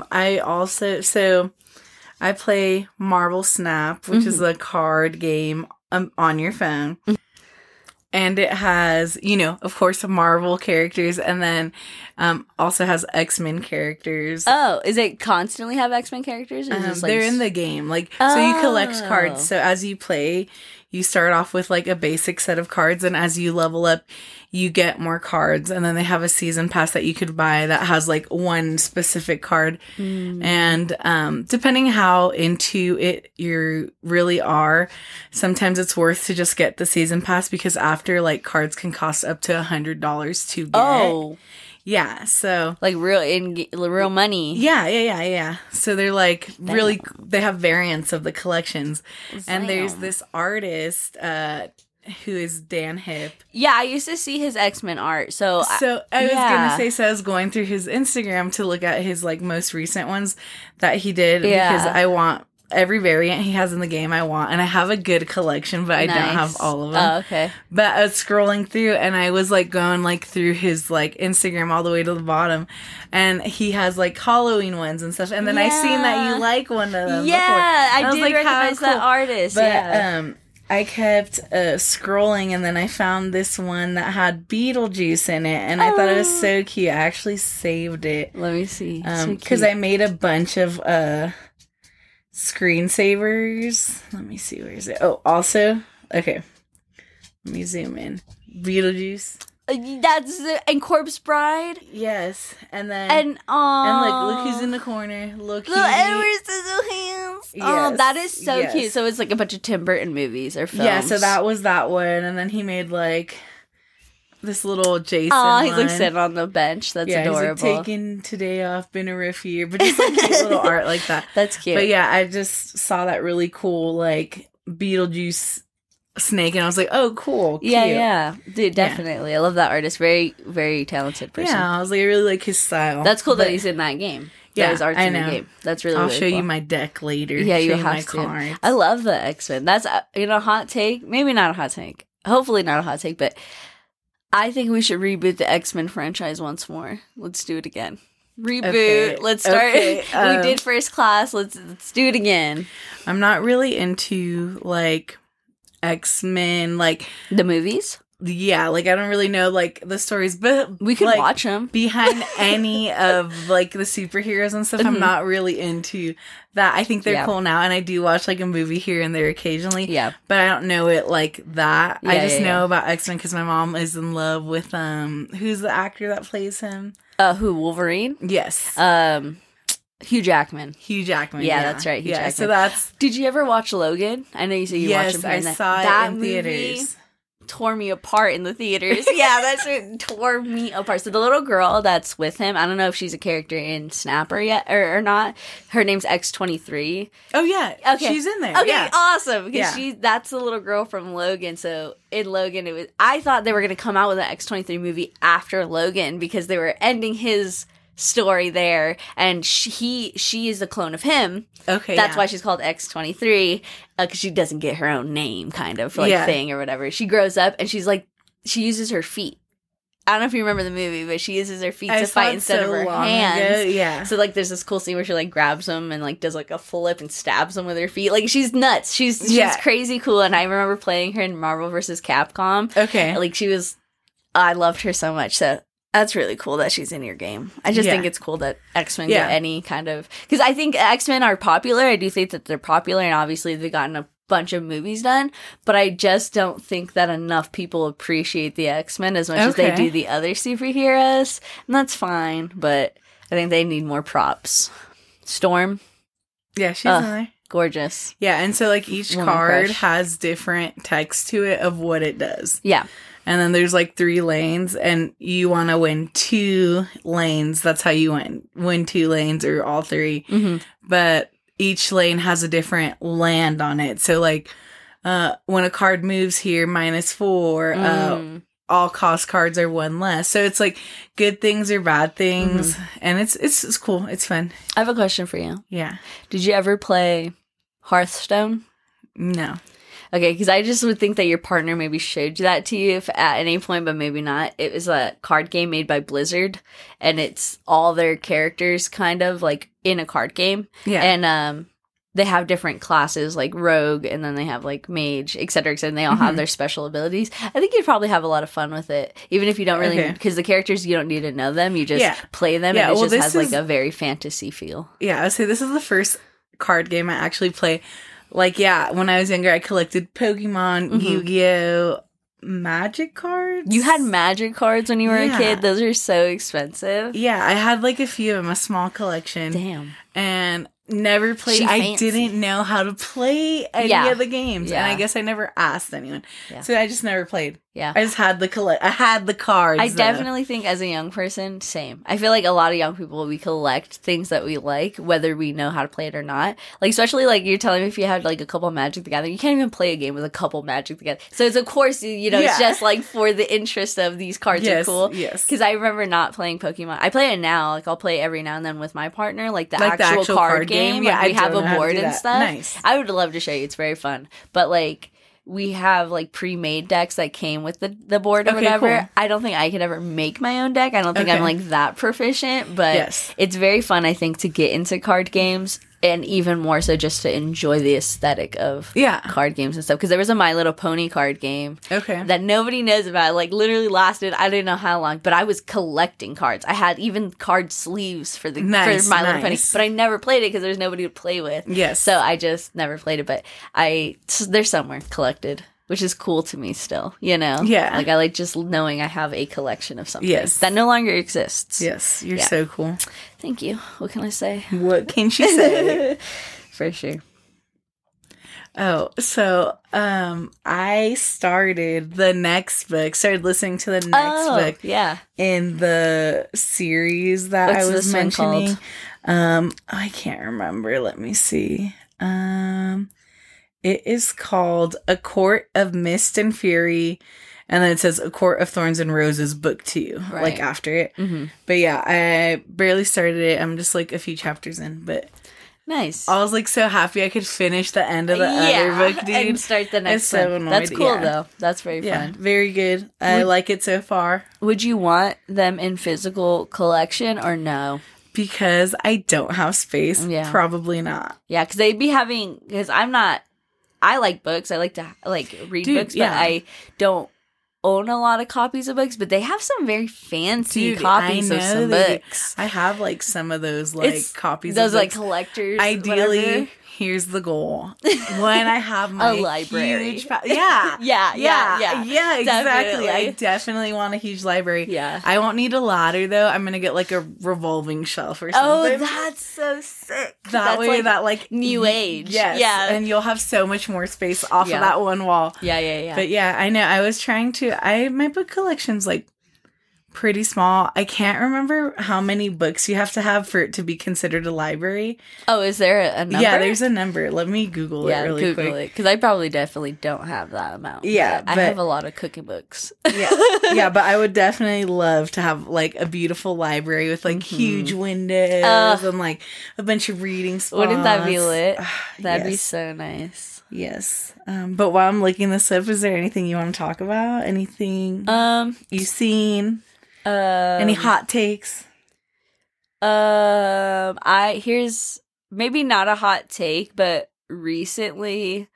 I play Marvel Snap, which is a card game on your phone. And it has, of course, Marvel characters, and then also has X-Men characters. Oh, is it constantly have X-Men characters? Or is they're in the game. So you collect cards. So as you play, you start off with like a basic set of cards, and as you level up, you get more cards. And then they have a season pass that you could buy that has like one specific card. And depending how into it you really are, sometimes it's worth to just get the season pass because after like cards can cost up to $100 to get. Oh. Yeah, so like real money. Yeah. So they're like really, they have variants of the collections. And there's this artist who is Dan Hip. Yeah, I used to see his X-Men art. So I was gonna say, so I was going through his Instagram to look at his like most recent ones that he did because I want every variant he has in the game. And I have a good collection, but I don't have all of them. Oh, okay. But I was scrolling through, and I was like going like through his like Instagram all the way to the bottom, and he has like Halloween ones and stuff. And then I seen that you like one of them. Yeah, before. I did like, recognize that artist. But I kept scrolling, and then I found this one that had Beetlejuice in it, and I thought it was so cute. I actually saved it. Let me see. Because I made a bunch of screensavers. Let me see, where is it? Oh, also, okay. Let me zoom in. Beetlejuice. That's and Corpse Bride. Yes, and then and look who's in the corner. Look, little Edward Scissorhands. Yes, Oh, that is so cute. So it's like a bunch of Tim Burton movies or films. Yeah, so that was that one, and then he made like this little Jason. Oh, he's like sitting on the bench. That's adorable. He's like, taking today off, been a rough year, but just like cute little art like that. That's cute. But yeah, I just saw that really cool like Beetlejuice snake, and I was like, oh, cool, cute. Yeah, dude, definitely. Yeah. I love that artist. Very, very talented person. Yeah, I was like, I really like his style. That's cool that he's in that game. Yeah, his art's in the game. That's really. I'll really show cool. you my deck later. Yeah, you have my to. cards. I love the X-Men. That's hot take. Maybe not a hot take. Hopefully not a hot take, but I think we should reboot the X-Men franchise once more. Let's do it again. Reboot. Okay. Let's start. Okay. We did First Class. Let's do it again. I'm not really into like X-Men, like the movies. yeah, like I don't really know like the stories, but We could like, watch them. behind any of like the superheroes and stuff. I'm not really into that. I think they're cool now, and I do watch like a movie here and there occasionally. Yeah. But I don't know it like that. I Yeah, just yeah, know about X-Men because my mom is in love with who's the actor that plays him? Who, Wolverine? Yes. Hugh Jackman. Hugh Jackman. Yeah, that's right. Hugh Jackman. So that's Did you ever watch Logan? I know you said you watched him. I saw it in theaters. Tore me apart in the theaters. Yeah, that's it. Tore me apart. So the little girl that's with him, I don't know if she's a character in Snapper yet or not. Her name's X-23. Oh yeah, okay, she's in there. Okay, yeah. awesome. Because that's the little girl from Logan. So in Logan, I thought they were going to come out with an X-23 movie after Logan because they were ending his story there, and she is a clone of him. Okay, that's why she's called X-23, because she doesn't get her own name, kind of thing or whatever. She grows up and she's like, she uses her feet. I don't know if you remember the movie, but she uses her feet to fight instead of her hands. Ago. Yeah. So like, there's this cool scene where she like grabs them and like does like a flip and stabs them with her feet. Like she's nuts. She's crazy cool. And I remember playing her in Marvel vs. Capcom. Okay. Like I loved her so much. So that's really cool that she's in your game. I just think it's cool that X-Men get any kind of... Because I think X-Men are popular. I do think that they're popular, and obviously they've gotten a bunch of movies done. But I just don't think that enough people appreciate the X-Men as much as they do the other superheroes. And that's fine, but I think they need more props. Storm. Yeah, she's in there. Gorgeous. Yeah, and so like each card has different text to it of what it does. Yeah. And then there's like 3 lanes, and you want to win 2 lanes. That's how you win 2 lanes or all 3. Mm-hmm. But each lane has a different land on it. So like when a card moves here, -4. All cost cards are 1 less. So it's like good things or bad things, and it's cool. It's fun. I have a question for you. Yeah. Did you ever play Hearthstone? No. Okay, because I just would think that your partner maybe showed that to you at any point, but maybe not. It was a card game made by Blizzard, and it's all their characters kind of like in a card game. Yeah. And they have different classes like rogue, and then they have like mage, et cetera, and they all have their special abilities. I think you'd probably have a lot of fun with it, even if you don't really, because the characters, you don't need to know them. You just play them, and it just has like a very fantasy feel. Yeah, I would say this is the first card game I actually play. Like, when I was younger, I collected Pokemon, Yu-Gi-Oh!, Magic cards. You had Magic cards when you were a kid? Those are so expensive. Yeah, I had like a few of them, a small collection. Damn. And never played. I didn't know how to play any of the games. And I guess I never asked anyone. Yeah. So I just never played. Yeah. I just had I had the cards. I definitely think as a young person, same. I feel like a lot of young people, we collect things that we like, whether we know how to play it or not. Like, especially like you're telling me if you had like a couple of Magic the Gathering, you can't even play a game with a couple Magic the Gathering. So it's of course, it's just like for the interest of these cards are cool. Yes. Because I remember not playing Pokemon. I play it now. Like I'll play it every now and then with my partner, like the actual card game. Yeah, like, we have a board and stuff. Nice. I would love to show you. It's very fun. But like, we have like pre-made decks that came with the board or whatever. Cool. I don't think I could ever make my own deck. I don't think I'm like that proficient, but it's very fun, I think, to get into card games, and even more so just to enjoy the aesthetic of card games and stuff. Because there was a My Little Pony card game that nobody knows about. It, like literally lasted, I don't know how long, but I was collecting cards. I had even card sleeves for My Little Pony, but I never played it because there was nobody to play with. Yes. So I just never played it, but they're somewhere collected, which is cool to me still, Yeah. Like I like just knowing I have a collection of something that no longer exists. Yes. You're so cool. Thank you. What can I say? What can she say? For sure. Oh, so I started listening to the next book. Yeah. In the series that I was mentioning. I can't remember. Let me see. It is called A Court of Mist and Fury, and then it says A Court of Thorns and Roses, Book 2, like after it. Mm-hmm. But yeah, I barely started it. I'm just like a few chapters in, but nice. I was like so happy I could finish the end of the other book, dude. And start the next one. So annoyed. That's cool though. That's very fun. Very good. I like it so far. Would you want them in physical collection or no? Because I don't have space. Yeah. Probably not. Yeah, because they'd be having, because I like books. I like to read books, but I don't own a lot of copies of books, but they have some very fancy Dude, copies of some books. I have like some of those like It's copies those of like books. collectors. Ideally, whatever. here's the goal. When I have my library. huge yeah. yeah, exactly. Definitely. I definitely want a huge library. Yeah. I won't need a ladder though. I'm gonna get like a revolving shelf or Oh, something. that's so sick. That That's way, like that like new age. Yes. Yeah. And you'll have so much more space off Yeah. of that one wall. Yeah. But yeah, I know. I was trying to. My book collection's like pretty small. I can't remember how many books you have to have for it to be considered a library. Oh, is there a number? Yeah, there's a number. Let me Google it really Google quick. it because I probably definitely don't have that amount. Yeah, but I but- have a lot of cooking books. Yeah, but I would definitely love to have like a beautiful library with like huge windows and like a bunch of reading spots. Wouldn't that be lit? That'd be Yes. so nice. Yes. But while I'm looking this up, is there anything you want to talk about? Anything you've seen? Any hot takes? Here's maybe not a hot take, but recently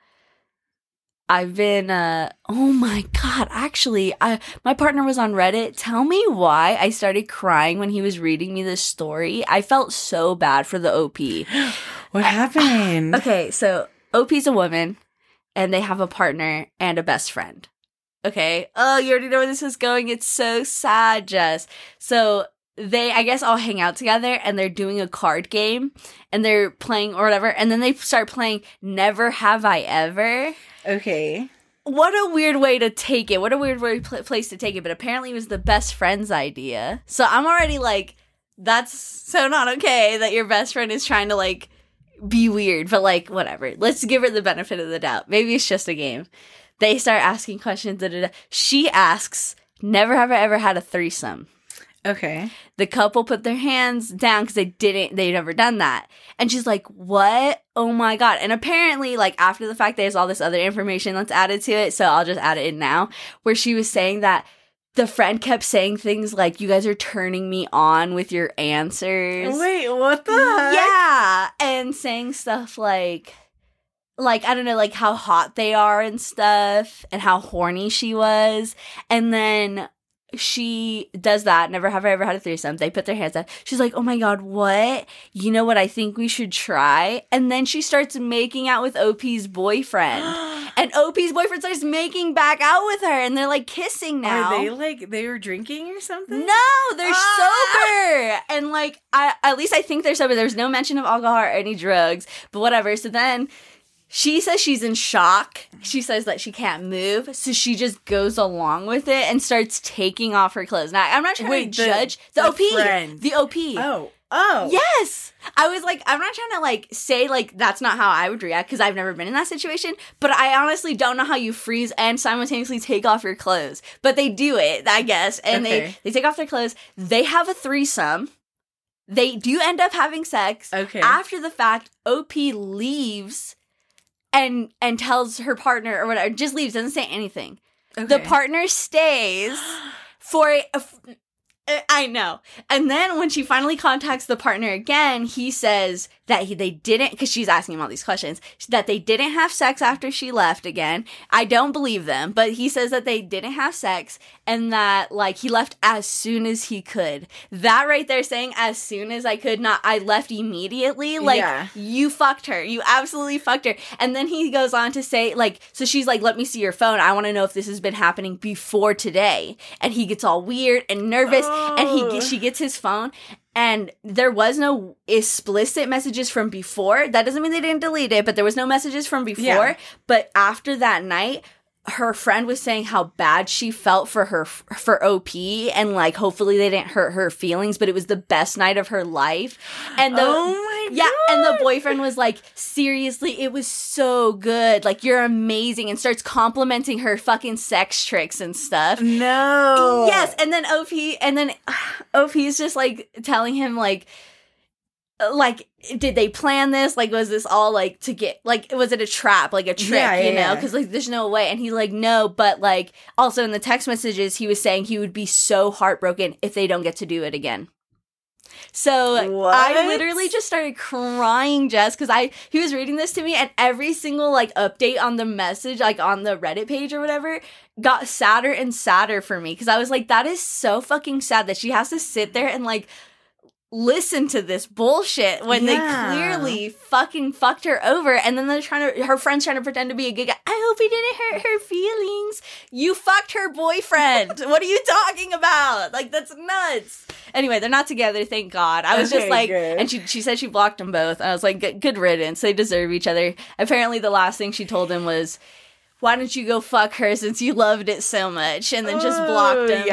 I've been oh my god, actually my partner was on Reddit. Tell me why I started crying when he was reading me this story. I felt so bad for the OP. What happened? Okay, so OP's a woman and they have a partner and a best friend. Okay. Oh, you already know where this is going. It's so sad, Jess. So they, I guess, all hang out together and they're doing a card game and they're playing or whatever. And then they start playing Never Have I Ever. Okay. What a weird way to take it. What a weird place to take it. But apparently it was the best friend's idea. So I'm already like, that's so not okay that your best friend is trying to like be weird. But like, whatever. Let's give her the benefit of the doubt. Maybe it's just a game. They start asking questions. She asks, never have I ever had a threesome. Okay. The couple put their hands down because they'd never done that. And she's like, what? Oh my God. And apparently, like, after the fact, there's all this other information that's added to it. So I'll just add it in now, where she was saying that the friend kept saying things like, you guys are turning me on with your answers. Wait, what the heck? Yeah. And saying stuff like, I don't know, like how hot they are and stuff and how horny she was. And then she does that. Never have I ever had a threesome. They put their hands up. She's like, oh my God, what? You know what I think we should try? And then she starts making out with OP's boyfriend. And OP's boyfriend starts making back out with her. And they're like kissing now. Are they like, they were drinking or something? No, they're sober. And like, at least I think they're sober. There's no mention of alcohol or any drugs, but whatever. So then she says she's in shock. She says that she can't move. So she just goes along with it and starts taking off her clothes. Now, I'm not trying to judge the OP. Friend. The OP. Oh. Yes. I was like, I'm not trying to like say like that's not how I would react because I've never been in that situation. But I honestly don't know how you freeze and simultaneously take off your clothes. But they do it, I guess. And they take off their clothes. They have a threesome. They do end up having sex. Okay. After the fact, OP leaves and tells her partner or whatever, just leaves, doesn't say anything. Okay. The partner stays for I know. And then when she finally contacts the partner again, he says that they didn't, because she's asking him all these questions, that they didn't have sex after she left again. I don't believe them, but he says that they didn't have sex and that, like, he left as soon as he could. That right there saying, as soon as I could, not, I left immediately. Like, You fucked her. You absolutely fucked her. And then he goes on to say, like, so she's like, let me see your phone. I want to know if this has been happening before today. And he gets all weird and nervous. And she gets his phone, and there was no explicit messages from before. That doesn't mean they didn't delete it, but there was no messages from before. Yeah. But after that night, her friend was saying how bad she felt for OP, and like hopefully they didn't hurt her feelings, but it was the best night of her life. And God. And the boyfriend was like, seriously, it was so good. Like, you're amazing, and starts complimenting her fucking sex tricks and stuff. No. Yes, and then OP's just like telling him like, did they plan this? Like, was this all like to get, like, was it a trap, like a trick, you know? Because like, there's no way. And he's like, no, but like, also in the text messages, he was saying he would be so heartbroken if they don't get to do it again. So What? I literally just started crying, Jess, because he was reading this to me, and every single like update on the message, like on the Reddit page or whatever, got sadder and sadder for me. Because I was like, that is so fucking sad that she has to sit there and like listen to this bullshit when they clearly fucking fucked her over, and then her friends trying to pretend to be a good guy. I hope he didn't hurt her feelings. You fucked her boyfriend. What are you talking about? Like, that's nuts. Anyway, they're not together, thank God. I was just like, good. And she said she blocked them both. I was like, good riddance. They deserve each other. Apparently the last thing she told him was, why don't you go fuck her since you loved it so much? And then just blocked him.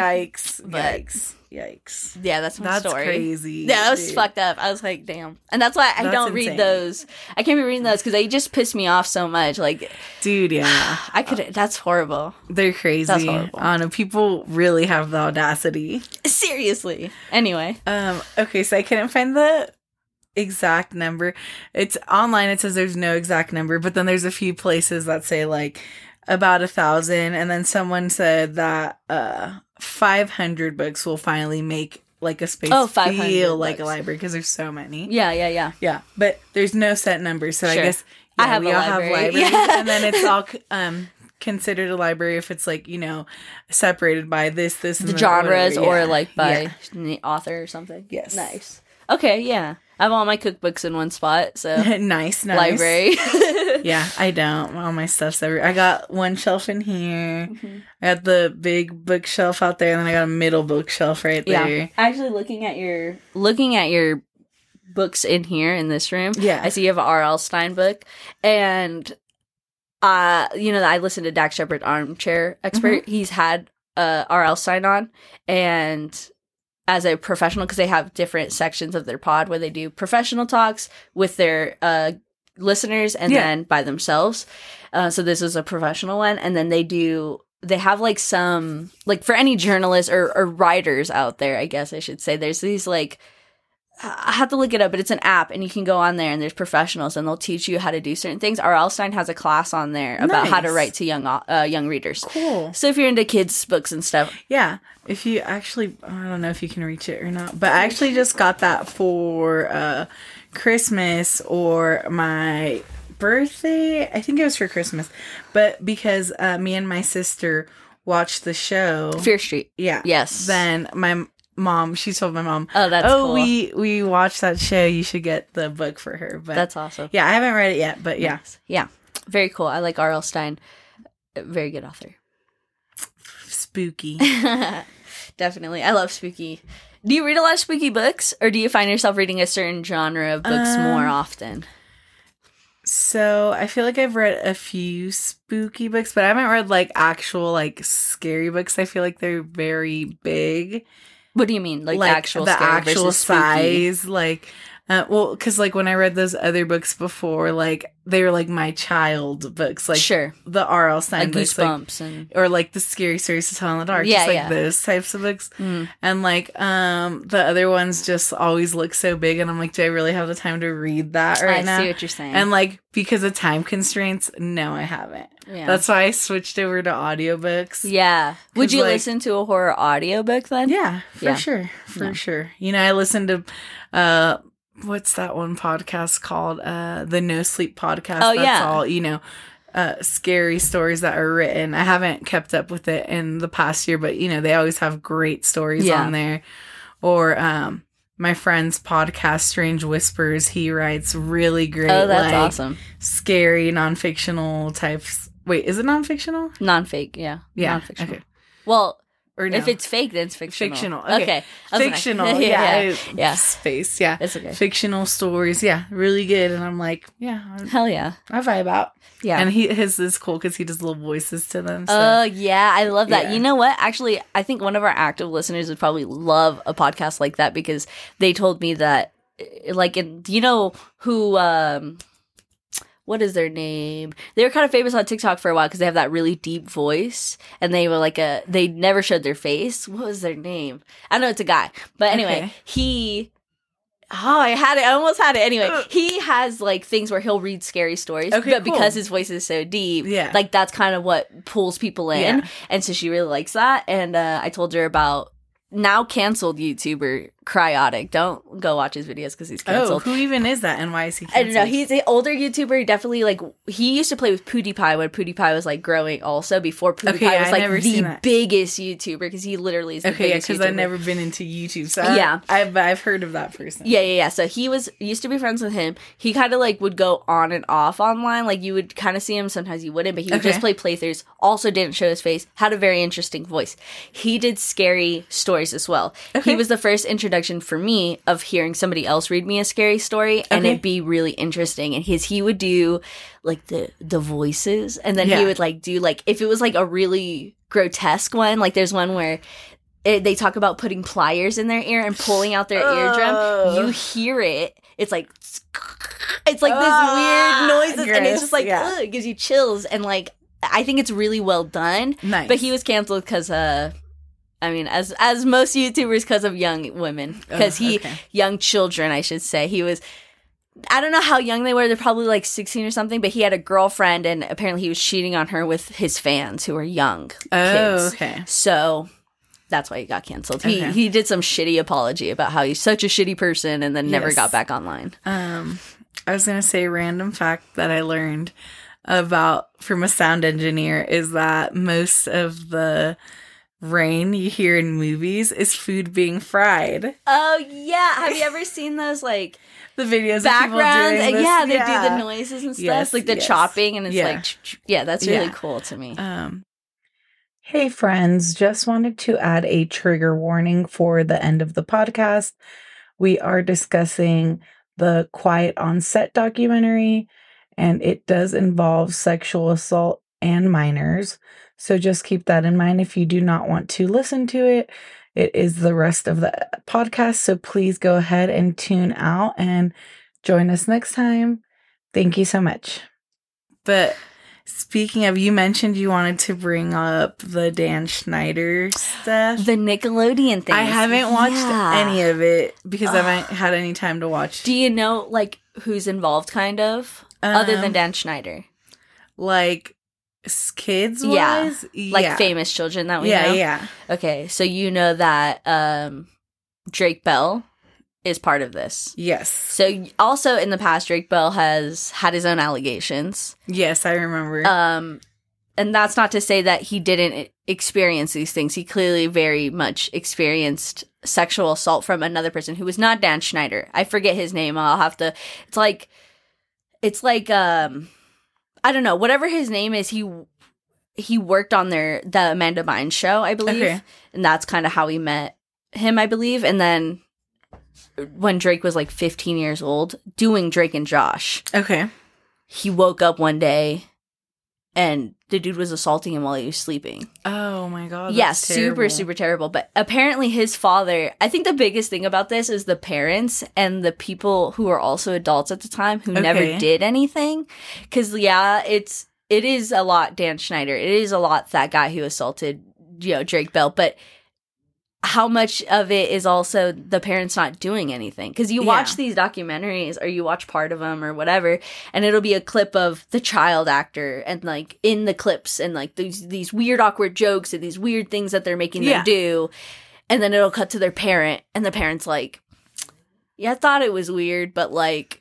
Yikes. Yeah, that's my story. That's crazy. Yeah, that was fucked up. I was like, damn. And that's why I don't read those. I can't be reading those because they just piss me off so much. Like, dude, yeah. That's horrible. They're crazy. That's horrible. I don't know. People really have the audacity. Seriously. Anyway. Okay, so I couldn't find the exact number. It's online. It says there's no exact number, but then there's a few places that say like about 1,000, and then someone said that 500 books will finally make like a space feel like a library because there's so many. Yeah. But there's no set number, so sure. I guess we all have libraries, and then it's all considered a library if it's like, you know, separated by this and the genres or like by author or something. Yes. Nice. Okay, yeah. I have all my cookbooks in one spot, so nice library. Yeah, I don't. All my stuff's everywhere. I got one shelf in here. Mm-hmm. I got the big bookshelf out there, and then I got a middle bookshelf right there. Actually, looking at your books in here in this room, I see you have an R.L. Stein book, and you know, I listened to Dax Shepard, Armchair Expert. Mm-hmm. He's had R.L. Stein on, and as a professional, because they have different sections of their pod where they do professional talks with their listeners and then by themselves. So this is a professional one. And then they have like some, like for any journalists or writers out there, I guess I should say, there's these like, I have to look it up, but it's an app and you can go on there and there's professionals and they'll teach you how to do certain things. R.L. Stein has a class on there about how to write to young readers. Cool. So if you're into kids' books and stuff. Yeah. If you actually, I don't know if you can reach it or not, but I actually just got that for Christmas or my birthday. I think it was for Christmas, but because me and my sister watched the show Fear Street. Yeah. Yes. Then she told my mom, that's cool. we watched that show, you should get the book for her. But that's awesome. Yeah, I haven't read it yet, but yeah. Nice. Yeah. Very cool. I like R.L. Stein. Very good author. Spooky. Definitely. I love spooky. Do you read a lot of spooky books, or do you find yourself reading a certain genre of books more often? So I feel like I've read a few spooky books, but I haven't read like actual like scary books. I feel like they're very big. What do you mean? Like the actual size? Like, well, because like when I read those other books before, like they were like my child books, like the R.L. Stein like books, Goosebumps, or like the Scary Stories to Tell in the Dark, just like those types of books. And like the other ones just always look so big, and I'm like, do I really have the time to read that right now? I see what you're saying. And like because of time constraints, no, I haven't. Yeah. That's why I switched over to audiobooks. Yeah. Would you listen to a horror audiobook then? Yeah, for sure. For sure. You know, I listened to what's that one podcast called? The No Sleep Podcast. Oh, That's all, you know, scary stories that are written. I haven't kept up with it in the past year, but, you know, they always have great stories on there. Or my friend's podcast, Strange Whispers, he writes really great, that's awesome, scary, non-fictional types. Wait, is it non-fictional? Non-fake, yeah. Non-fictional. Okay. Well... Or no. If it's fake, then it's fictional. Fictional. Okay. Fictional. Like, yeah. Space. Yeah. It's okay. Fictional stories. Yeah. Really good. And I'm like, hell yeah. I vibe out. Yeah. And his is cool because he does little voices to them. Oh, yeah. I love that. Yeah. You know what? Actually, I think one of our active listeners would probably love a podcast like that because they told me that, like, do you know who... what is their name? They were kind of famous on TikTok for a while because they have that really deep voice, and they were like they never showed their face. What was their name? I know it's a guy, but anyway, I almost had it. Anyway, he has like things where he'll read scary stories, but because his voice is so deep, like that's kind of what pulls people in, and so she really likes that. And I told her about now canceled YouTuber Cryotic. Don't go watch his videos because he's canceled. Oh, who even is that and why is he canceled? I don't know. He's an older YouTuber. He definitely, like, he used to play with PewDiePie when PewDiePie was, like, growing also before PewDiePie was, like, the biggest YouTuber because he literally is the biggest because YouTuber. I've never been into YouTube, so yeah. I've heard of that person. Yeah. So he used to be friends with him. He kind of, like, would go on and off online. Like, you would kind of see him. Sometimes you wouldn't, but he would just play playthroughs. Also didn't show his face. Had a very interesting voice. He did scary stories as well. He was the first introduction for me of hearing somebody else read me a scary story and it'd be really interesting. And he would do like the voices, and then he would like do like if it was like a really grotesque one, like there's one where they talk about putting pliers in their ear and pulling out their eardrum. You hear it. It's like this weird noises, and it's just like it gives you chills, and like I think it's really well done. Nice. But he was canceled because I mean, as most YouTubers, because of young women, because young children, I should say. He was, I don't know how young they were. They're probably like 16 or something, but he had a girlfriend, and apparently he was cheating on her with his fans who were young kids. Okay. So that's why he got canceled. He did some shitty apology about how he's such a shitty person and then never got back online. I was going to say, random fact that I learned from a sound engineer is that most of the rain you hear in movies is food being fried. Oh yeah, have you ever seen those like the videos backgrounds? Of people doing this? They do the noises and stuff, like the chopping, and it's like that's really cool to me. Hey friends, just wanted to add a trigger warning for the end of the podcast. We are discussing the Quiet on Set documentary, and it does involve sexual assault and minors. So just keep that in mind if you do not want to listen to it. It is the rest of the podcast, so please go ahead and tune out and join us next time. Thank you so much. But speaking of, you mentioned you wanted to bring up the Dan Schneider stuff. The Nickelodeon thing. I haven't watched any of it because I haven't had any time to watch. Do you know, like, who's involved, kind of? Other than Dan Schneider? Like, kids-wise? Like famous children that we know? Yeah. Okay, so you know that Drake Bell is part of this. Yes. So also in the past, Drake Bell has had his own allegations. Yes, I remember. And that's not to say that he didn't experience these things. He clearly very much experienced sexual assault from another person who was not Dan Schneider. I forget his name. I'll have to... It's like I don't know, whatever his name is, he worked on the Amanda Bynes show, I believe. Okay. And that's kind of how we met him, I believe. And then when Drake was like 15 years old, doing Drake and Josh. Okay. He woke up one day and the dude was assaulting him while he was sleeping. Oh my God. Yes, super, super terrible. But apparently his father, I think the biggest thing about this is the parents and the people who were also adults at the time who never did anything. Because, it is a lot Dan Schneider. It is a lot that guy who assaulted, Drake Bell. But how much of it is also the parents not doing anything? Because you watch these documentaries or you watch part of them or whatever, and it'll be a clip of the child actor and like in the clips and like these weird awkward jokes and these weird things that they're making them do, and then it'll cut to their parent and the parent's like, I thought it was weird, but like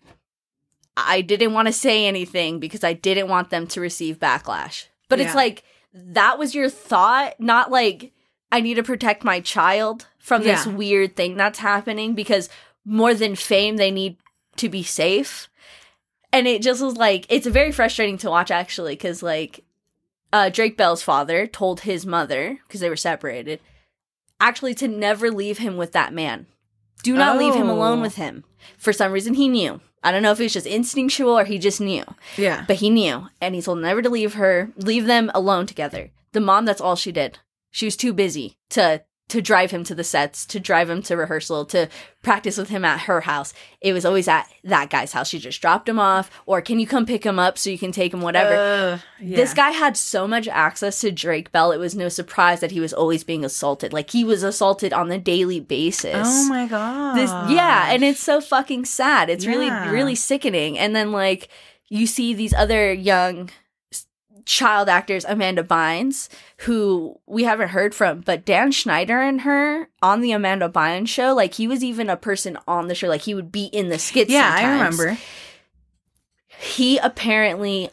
I didn't want to say anything because I didn't want them to receive backlash. But it's like, that was your thought, not like, I need to protect my child from this weird thing that's happening, because more than fame, they need to be safe. And it just was like, it's very frustrating to watch, actually, because like Drake Bell's father told his mother, because they were separated, actually to never leave him with that man. Do not leave him alone with him. For some reason, he knew. I don't know if it was just instinctual or he just knew. Yeah. But he knew. And he told never to leave them alone together. The mom, that's all she did. She was too busy to drive him to the sets, to drive him to rehearsal, to practice with him at her house. It was always at that guy's house. She just dropped him off, or can you come pick him up so you can take him, whatever. This guy had so much access to Drake Bell, it was no surprise that he was always being assaulted. Like, he was assaulted on a daily basis. Oh my God. And it's so fucking sad. It's really, really sickening. And then, like, you see these other young child actors Amanda Bynes, who we haven't heard from, but Dan Schneider and her on the Amanda Bynes show, like he was even a person on the show, like he would be in the skits. Yeah, sometimes. I remember. He apparently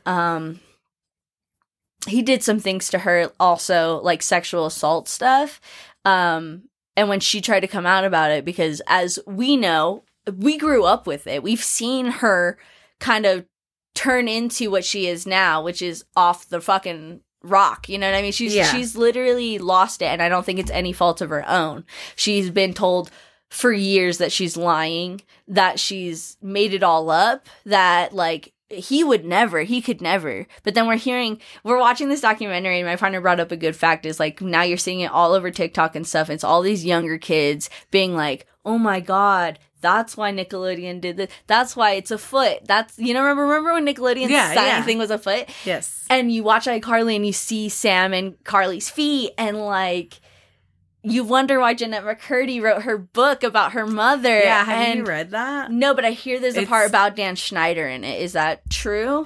he did some things to her also, like sexual assault stuff. And when she tried to come out about it, because as we know, we grew up with it. We've seen her kind of turn into what she is now, which is off the fucking rock. You know what I mean? She's literally lost it, and I don't think it's any fault of her own. She's been told for years that she's lying, that she's made it all up, that like he could never. But then we're watching this documentary, and my partner brought up a good fact is like, now you're seeing it all over TikTok and stuff. It's all these younger kids being like, oh my God, that's why Nickelodeon did this. That's why it's a foot. That's, you know, remember when Nickelodeon's sign thing was a foot? Yes. And you watch iCarly and you see Sam and Carly's feet, and like, you wonder why Jeanette McCurdy wrote her book about her mother. Yeah, have you read that? No, but I hear there's a part about Dan Schneider in it. Is that true?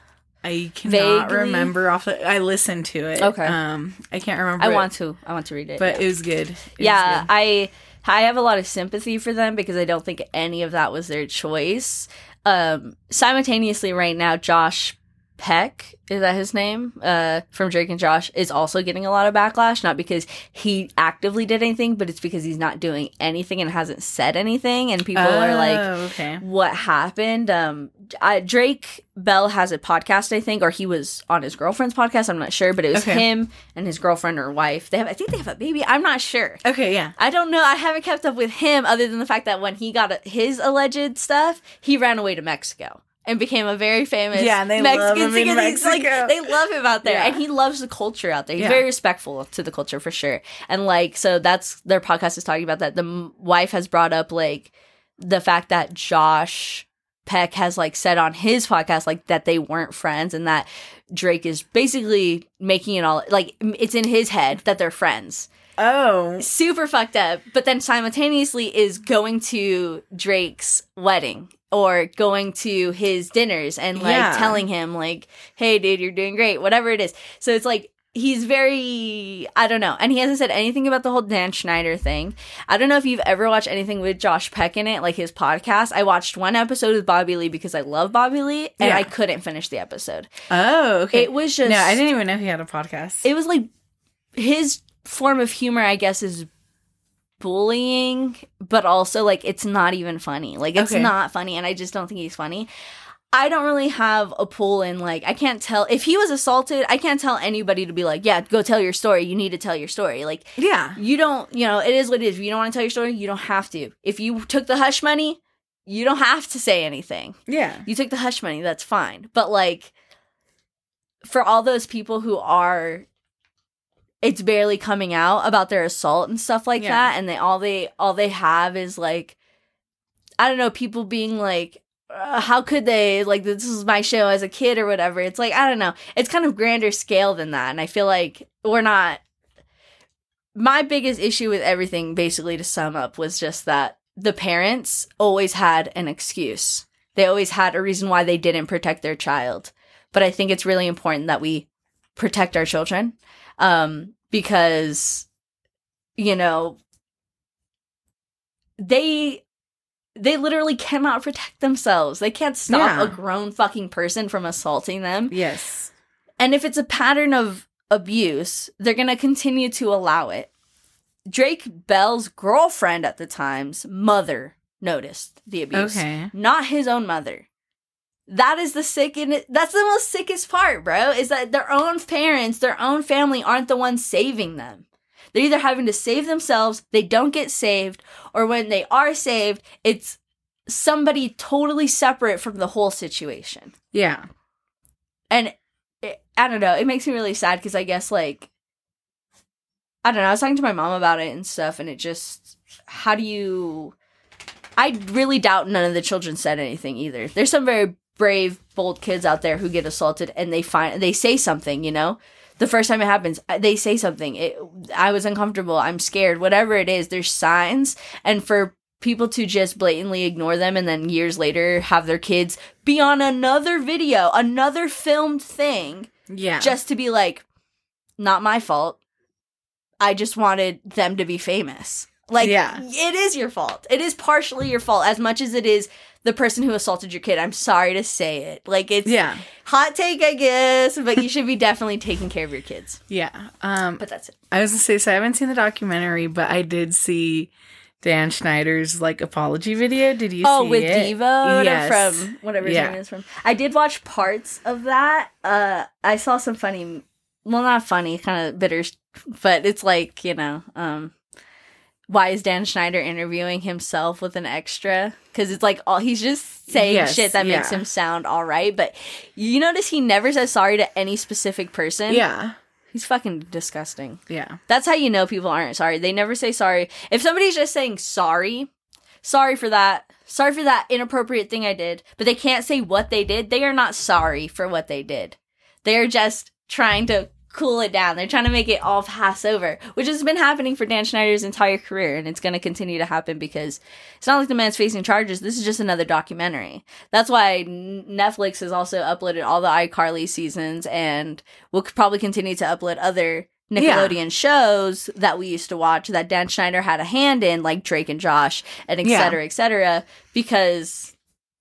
I cannot remember I listened to it. Okay. I can't remember. I want to read it. But it was good. I have a lot of sympathy for them because I don't think any of that was their choice. Simultaneously right now, Josh Peck, is that his name? From Drake and Josh, is also getting a lot of backlash, not because he actively did anything, but it's because he's not doing anything and hasn't said anything, and people are like, okay, what happened? Drake Bell has a podcast, I think, or he was on his girlfriend's podcast, I'm not sure, but it was him and his girlfriend or wife. I think they have a baby, I'm not sure. Okay, yeah. I don't know, I haven't kept up with him other than the fact that when he got his alleged stuff, he ran away to Mexico and became a very famous and they Mexican love him in Mexico. Like, they love him out there, and he loves the culture out there. He's very respectful to the culture for sure. And like, so that's their podcast is talking about that. The wife has brought up like the fact that Josh Peck has like said on his podcast like that they weren't friends, and that Drake is basically making it all like it's in his head that they're friends. Oh, super fucked up. But then simultaneously is going to Drake's wedding or going to his dinners and like telling him like, hey dude, you're doing great, whatever it is. So it's like he's very, I don't know. And he hasn't said anything about the whole Dan Schneider thing. I don't know if you've ever watched anything with Josh Peck in it, like his podcast. I watched one episode with Bobby Lee because I love Bobby Lee, and I couldn't finish the episode. Oh, okay. It was just, no, I didn't even know he had a podcast. It was like his form of humor, I guess, is bullying, but also like it's not even funny. Like it's not funny, and I just don't think he's funny. I don't really have a pull in, like, I can't tell if he was assaulted. I can't tell anybody to be like, yeah, go tell your story. You need to tell your story. Like, you don't, you know, it is what it is. If you don't want to tell your story, you don't have to. If you took the hush money, you don't have to say anything. Yeah, you took the hush money, that's fine. But like, for all those people who are, it's barely coming out about their assault and stuff like that, and all they have is like, I don't know, people being like, how could they, like, this is my show as a kid or whatever. It's like, I don't know, it's kind of grander scale than that, and I feel like we're not. My biggest issue with everything, basically to sum up, was just that the parents always had an excuse. They always had a reason why they didn't protect their child. But I think it's really important that we protect our children. Because, you know, they literally cannot protect themselves. They can't stop a grown fucking person from assaulting them. Yes. And if it's a pattern of abuse, they're going to continue to allow it. Drake Bell's girlfriend at the time's mother noticed the abuse. Okay. Not his own mother. That is that's the most sickest part, bro, is that their own parents, their own family aren't the ones saving them. They're either having to save themselves, they don't get saved, or when they are saved, it's somebody totally separate from the whole situation. Yeah. And I don't know, it makes me really sad because I guess, like, I don't know, I was talking to my mom about it and stuff, and it just, I really doubt none of the children said anything either. There's some very brave, bold kids out there who get assaulted and they say something, you know? The first time it happens, they say something. I was uncomfortable, I'm scared, whatever it is, there's signs. And for people to just blatantly ignore them and then years later have their kids be on another video, another filmed thing, just to be like, not my fault. I just wanted them to be famous. Like, it is your fault. It is partially your fault as much as it is the person who assaulted your kid. I'm sorry to say it. Like, it's hot take, I guess, but you should be definitely taking care of your kids. Yeah. But that's it. I was going to say, so I haven't seen the documentary, but I did see Dan Schneider's, like, apology video. Did you see it? Oh, with Devo? From whatever his name is from. I did watch parts of that. I saw some funny, well, not funny, kind of bitter, but it's like, you know, why is Dan Schneider interviewing himself with an extra? Because it's like he's just saying shit that makes him sound all right. But you notice he never says sorry to any specific person. Yeah. He's fucking disgusting. Yeah. That's how you know people aren't sorry. They never say sorry. If somebody's just saying sorry for that inappropriate thing I did, but they can't say what they did, they are not sorry for what they did. They're just trying to cool it down. They're trying to make it all pass over, which has been happening for Dan Schneider's entire career, and it's going to continue to happen because it's not like the man's facing charges. This is just another documentary. That's why Netflix has also uploaded all the iCarly seasons, and will probably continue to upload other Nickelodeon shows that we used to watch that Dan Schneider had a hand in, like Drake and Josh, and et cetera, because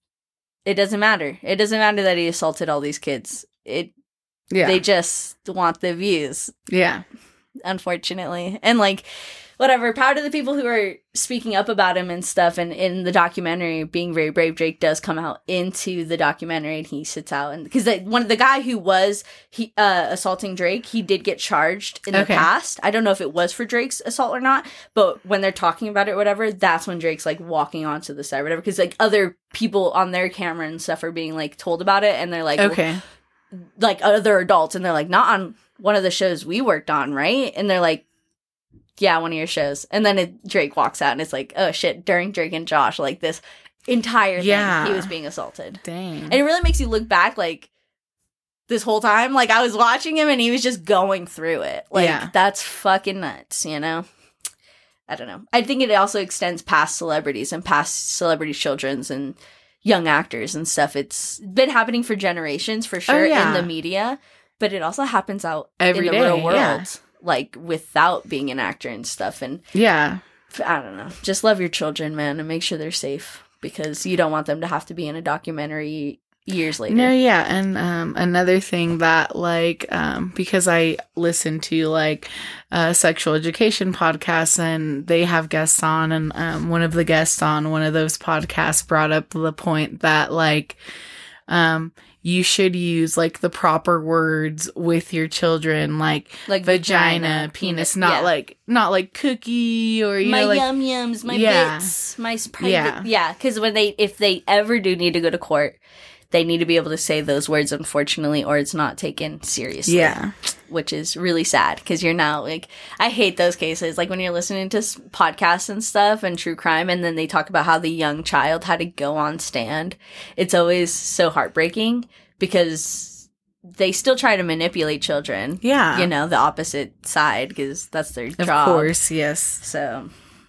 it doesn't matter. It doesn't matter that he assaulted all these kids. They just want the views. Yeah. Unfortunately. And like, whatever, power to the people who are speaking up about him and stuff. And in the documentary, Being Very Brave, Drake does come out into the documentary and he sits out. And because the guy who was assaulting Drake, he did get charged in the past. I don't know if it was for Drake's assault or not, but when they're talking about it or whatever, that's when Drake's like walking onto the side or whatever. Because like other people on their camera and stuff are being like told about it. And they're like, well, like other adults, and they're like, not on one of the shows we worked on, right? And they're like, yeah, one of your shows. And then Drake walks out and it's like, oh shit, during Drake and Josh, like this entire thing, he was being assaulted. Dang. And it really makes you look back, like, this whole time, like, I was watching him and he was just going through it. Like, that's fucking nuts, you know? I don't know. I think it also extends past celebrities and past celebrity children's and young actors and stuff. It's been happening for generations for sure in the media, but it also happens out every in the real world, like without being an actor and stuff. And I don't know, just love your children, man, and make sure they're safe because you don't want them to have to be in a documentary years later. No, yeah. And another thing that, like, because I listen to, like, sexual education podcasts and they have guests on, and one of the guests on one of those podcasts brought up the point that, like, you should use, like, the proper words with your children, like vagina, penis, not like cookie or, you know, like, yum-yums, my bits, my private, because if they ever do need to go to court, they need to be able to say those words, unfortunately, or it's not taken seriously. Yeah. Which is really sad because you're now, like, I hate those cases. Like when you're listening to podcasts and stuff and true crime and then they talk about how the young child had to go on stand. It's always so heartbreaking because they still try to manipulate children. Yeah. You know, the opposite side because that's their job. Of course, yes. So,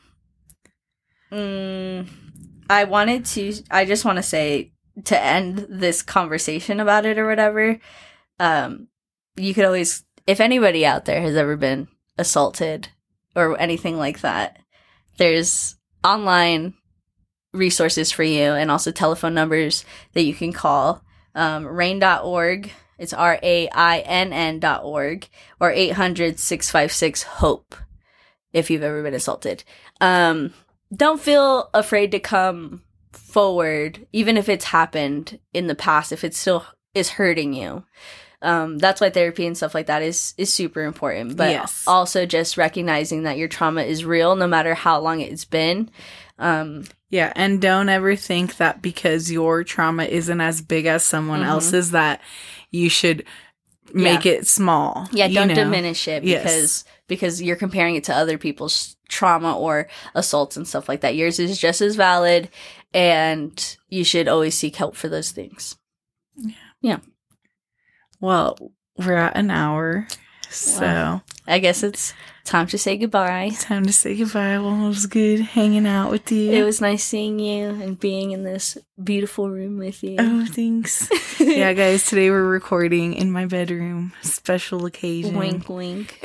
I just want to say, to end this conversation about it or whatever, you could always, if anybody out there has ever been assaulted or anything like that, there's online resources for you and also telephone numbers that you can call. RAINN.org, it's RAINN.org, or 800-656-HOPE if you've ever been assaulted. Don't feel afraid to come forward, even if it's happened in the past, if it still is hurting you. That's why therapy and stuff like that is super important. But also just recognizing that your trauma is real, no matter how long it's been. Yeah, and don't ever think that because your trauma isn't as big as someone else's that you should make it small. Yeah, don't diminish it because you're comparing it to other people's trauma or assaults and stuff like that. Yours is just as valid, and you should always seek help for those things. Yeah. Well, we're at an hour. So I guess it's time to say goodbye. time to say goodbye. Well, it was good hanging out with you. It was nice seeing you and being in this beautiful room with you. Oh, thanks. Yeah, guys, today we're recording in my bedroom. Special occasion. Wink, wink.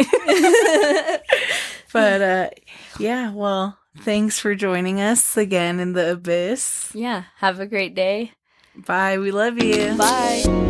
But, yeah, well, thanks for joining us again in the abyss. Yeah, have a great day. Bye. We love you. Bye.